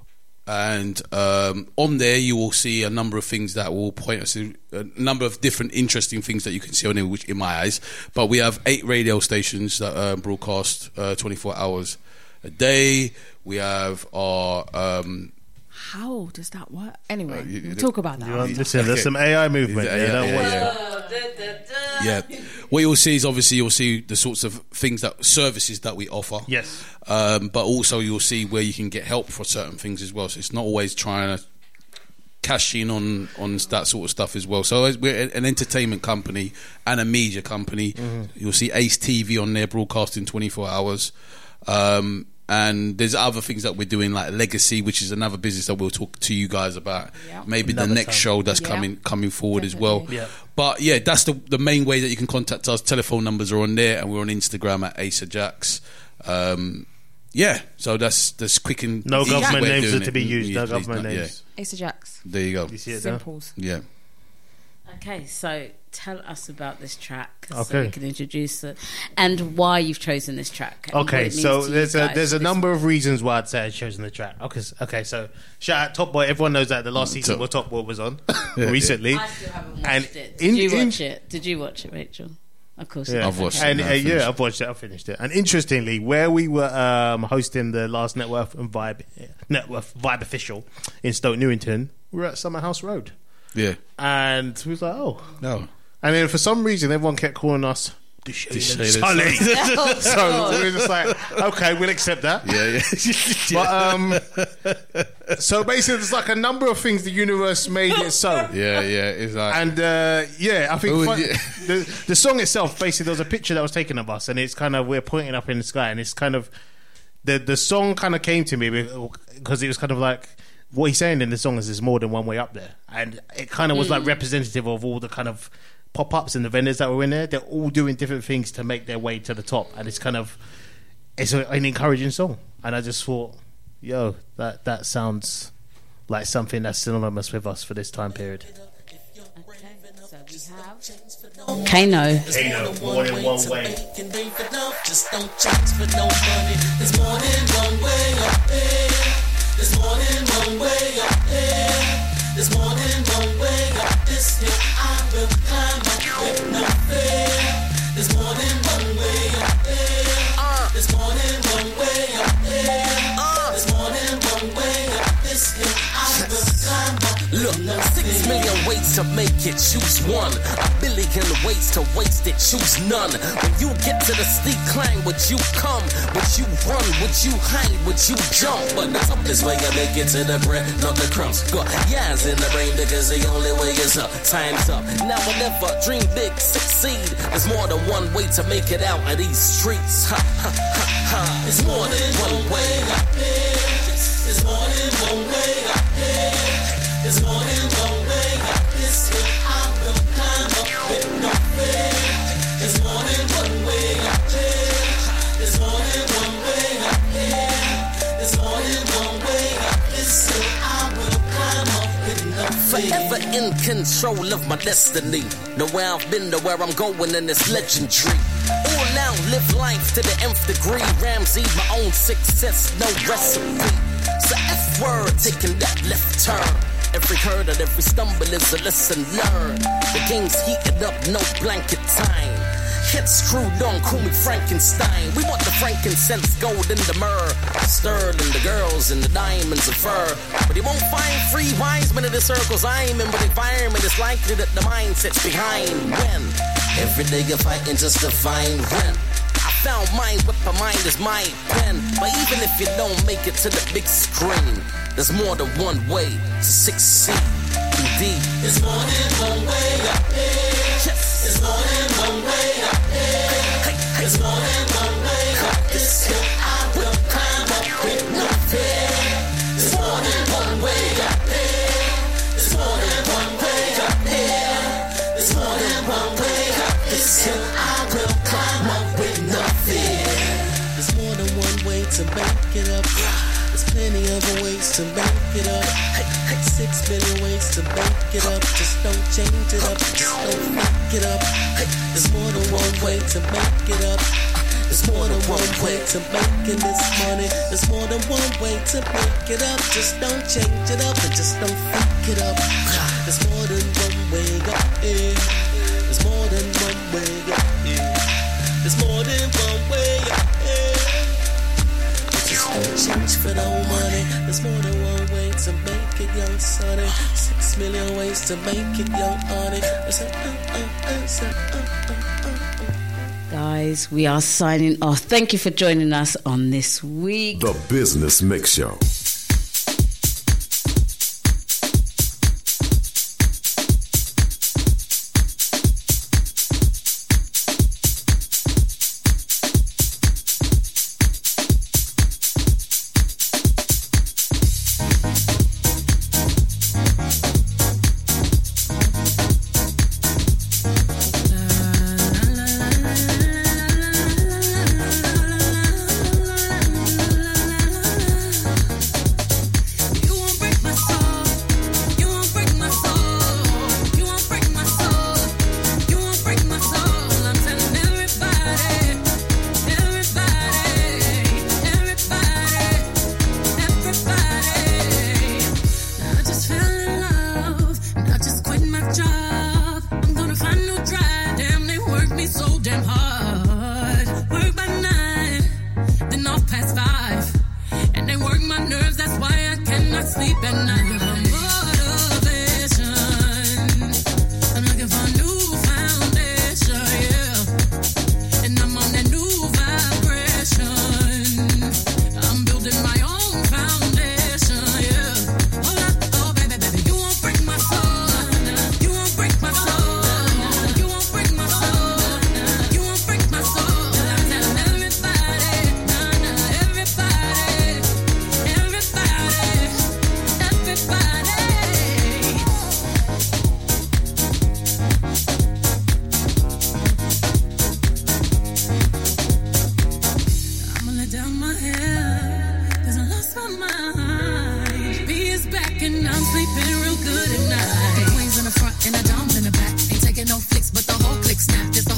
And um, on there you will see a number of things that will point us to a number of different interesting things that you can see on there, which in my eyes. But we have eight radio stations that uh, broadcast uh, twenty-four hours a day. We have our um, How does that work? Anyway, Uh, you- we'll you- talk about that. You want- after. listen, there's some A I movement. Yeah, there, yeah, don't yeah, watch yeah. that. yeah. What you'll see is obviously you'll see the sorts of things that services that we offer. Yes. Um, but also you'll see where you can get help for certain things as well. So it's not always trying to cash in on on that sort of stuff as well. So as we're an entertainment company and a media company. Mhm. You'll see Ace T V on there broadcasting twenty-four hours. Um, and there's other things that we're doing like Legacy, which is another business that we'll talk to you guys about. Yeah. Maybe Another the next time. show that's Yeah. coming coming forward as well. Definitely. Yeah. But yeah, that's the the main way that you can contact us. Telephone numbers are on there, and we're on Instagram at Acer Jacks. Um, yeah, so that's that's quick and No easy government way of names doing are to it. be used. Yeah, No please, government no, names. Acer Jacks. Yeah, there you go. You see it there? Simples. Yeah. Okay, so tell us about this track so Okay. we can introduce it and why you've chosen this track. and what Okay, it means so to you there's a guys. there's a This- number of reasons why I'd say I'd chosen the track. Okay, s- okay, so shout out Top Boy. Everyone knows that the last season Top- where Top Boy was on Yeah, recently. I still haven't watched And it. Did in- you in- watch it? Did you watch it, Rachel? Of course. Yeah. you I've did. watched Okay. And it. uh, No, I finished yeah, I've watched it. I finished it. And interestingly, where we were um, hosting the last Network and Vibe Network Vibe official in Stoke Newington, we were at Summerhouse Road, Yeah. and we was like, oh, No. and then for some reason everyone kept calling us the Shade Shade and and Sully. Oh, So God. we were just like, okay, we'll accept that. Yeah, yeah. But um, so basically, there's like a number of things the universe made it so. yeah, yeah. It's like And uh, yeah, I think Oh, fun, yeah. the the song itself, basically, there was a picture that was taken of us, and it's kind of we're pointing up in the sky, and it's kind of the the song kind of came to me because it was kind of like what he's saying in the song is there's more than one way up there, and it kind of was like representative of all the kind of pop-ups and the vendors that were in there. They're all doing different things to make their way to the top, and it's kind of it's a, an encouraging song. And I just thought, yo, that that sounds like something that's synonymous with us for this time period. Okay, so we have Kano. Kano, more than one way. Just don't change for no money. There's more than one way up there. There's more than one way up there. There's more than one way up this hill. I will climb up with no fear. There's more than one way up there. There's more than one way up there. There's more than one way up this hill. I will climb up. Look, six million ways to make it, choose one. A billion ways to waste it, choose none. When you get to the steep climb, would you come? Would you run? Would you hide? Would you jump? But the toughest way you make it to the bread, not the crumbs. Got yas in the brain because the only way is up. Time's up. Now or never, dream big, succeed. There's more than one way to make it out of these streets. Ha ha ha ha. There's more than one way up there. There's more than one way up there. There's more than one way up this hill. I will climb up with no fear. There's more than one way up there. There's more than one way up there. There's more than one way up this hill. I will climb up with no fear. Forever in control of my destiny. Know where I've been, know where I'm going, and it's legendary. All out, live life to the nth degree. Ramsey, my own success, no recipe. So F word, taking that left turn. Every hurdle, every stumble is a lesson learned. The game's heated up, no blanket time. Head screwed on, call me Frankenstein. We want the frankincense, gold, and the myrrh. Sterling, the girls, and the diamonds of fur. But he won't find three wise men in the circles I'm in. But environment is likely that the mindset's behind. When every day you're fighting just to find rent. I found mine, whip my mind is my pen. But even if you don't make it to the big screen, there's more than one way to succeed. Indeed, There's more than one way up there. yes. There's more than one way up there. There's more than one way up this hill. I will climb up with no fear. There's more than one way up here. There's more than one way up here. There's more than one way up this hill. I will climb up with no fear. There's more than one way to make it up. There's plenty of ways to make it up. Hey, hey, six million ways to make it up. Just don't change it up. Just don't fuck it up. Hey, there's more than one way to make it up. There's more than one way to making this money. There's more than one way to make it up. Just don't change it up and just don't fuck it up. There's more than one way up here. There's more than one way up here. There's more than one way up here. Just don't change for no money. There's more than one way to make it, young sonny. Six million ways to make it, young honey. It's a, uh, uh, it's a, uh, uh, uh, uh. Guys, we are signing off. Thank you for joining us on this week. The Business Mix Show. Sleeping real good at night. The queens in the front and the back. Ain't taking no flicks, but the whole click snap. Just the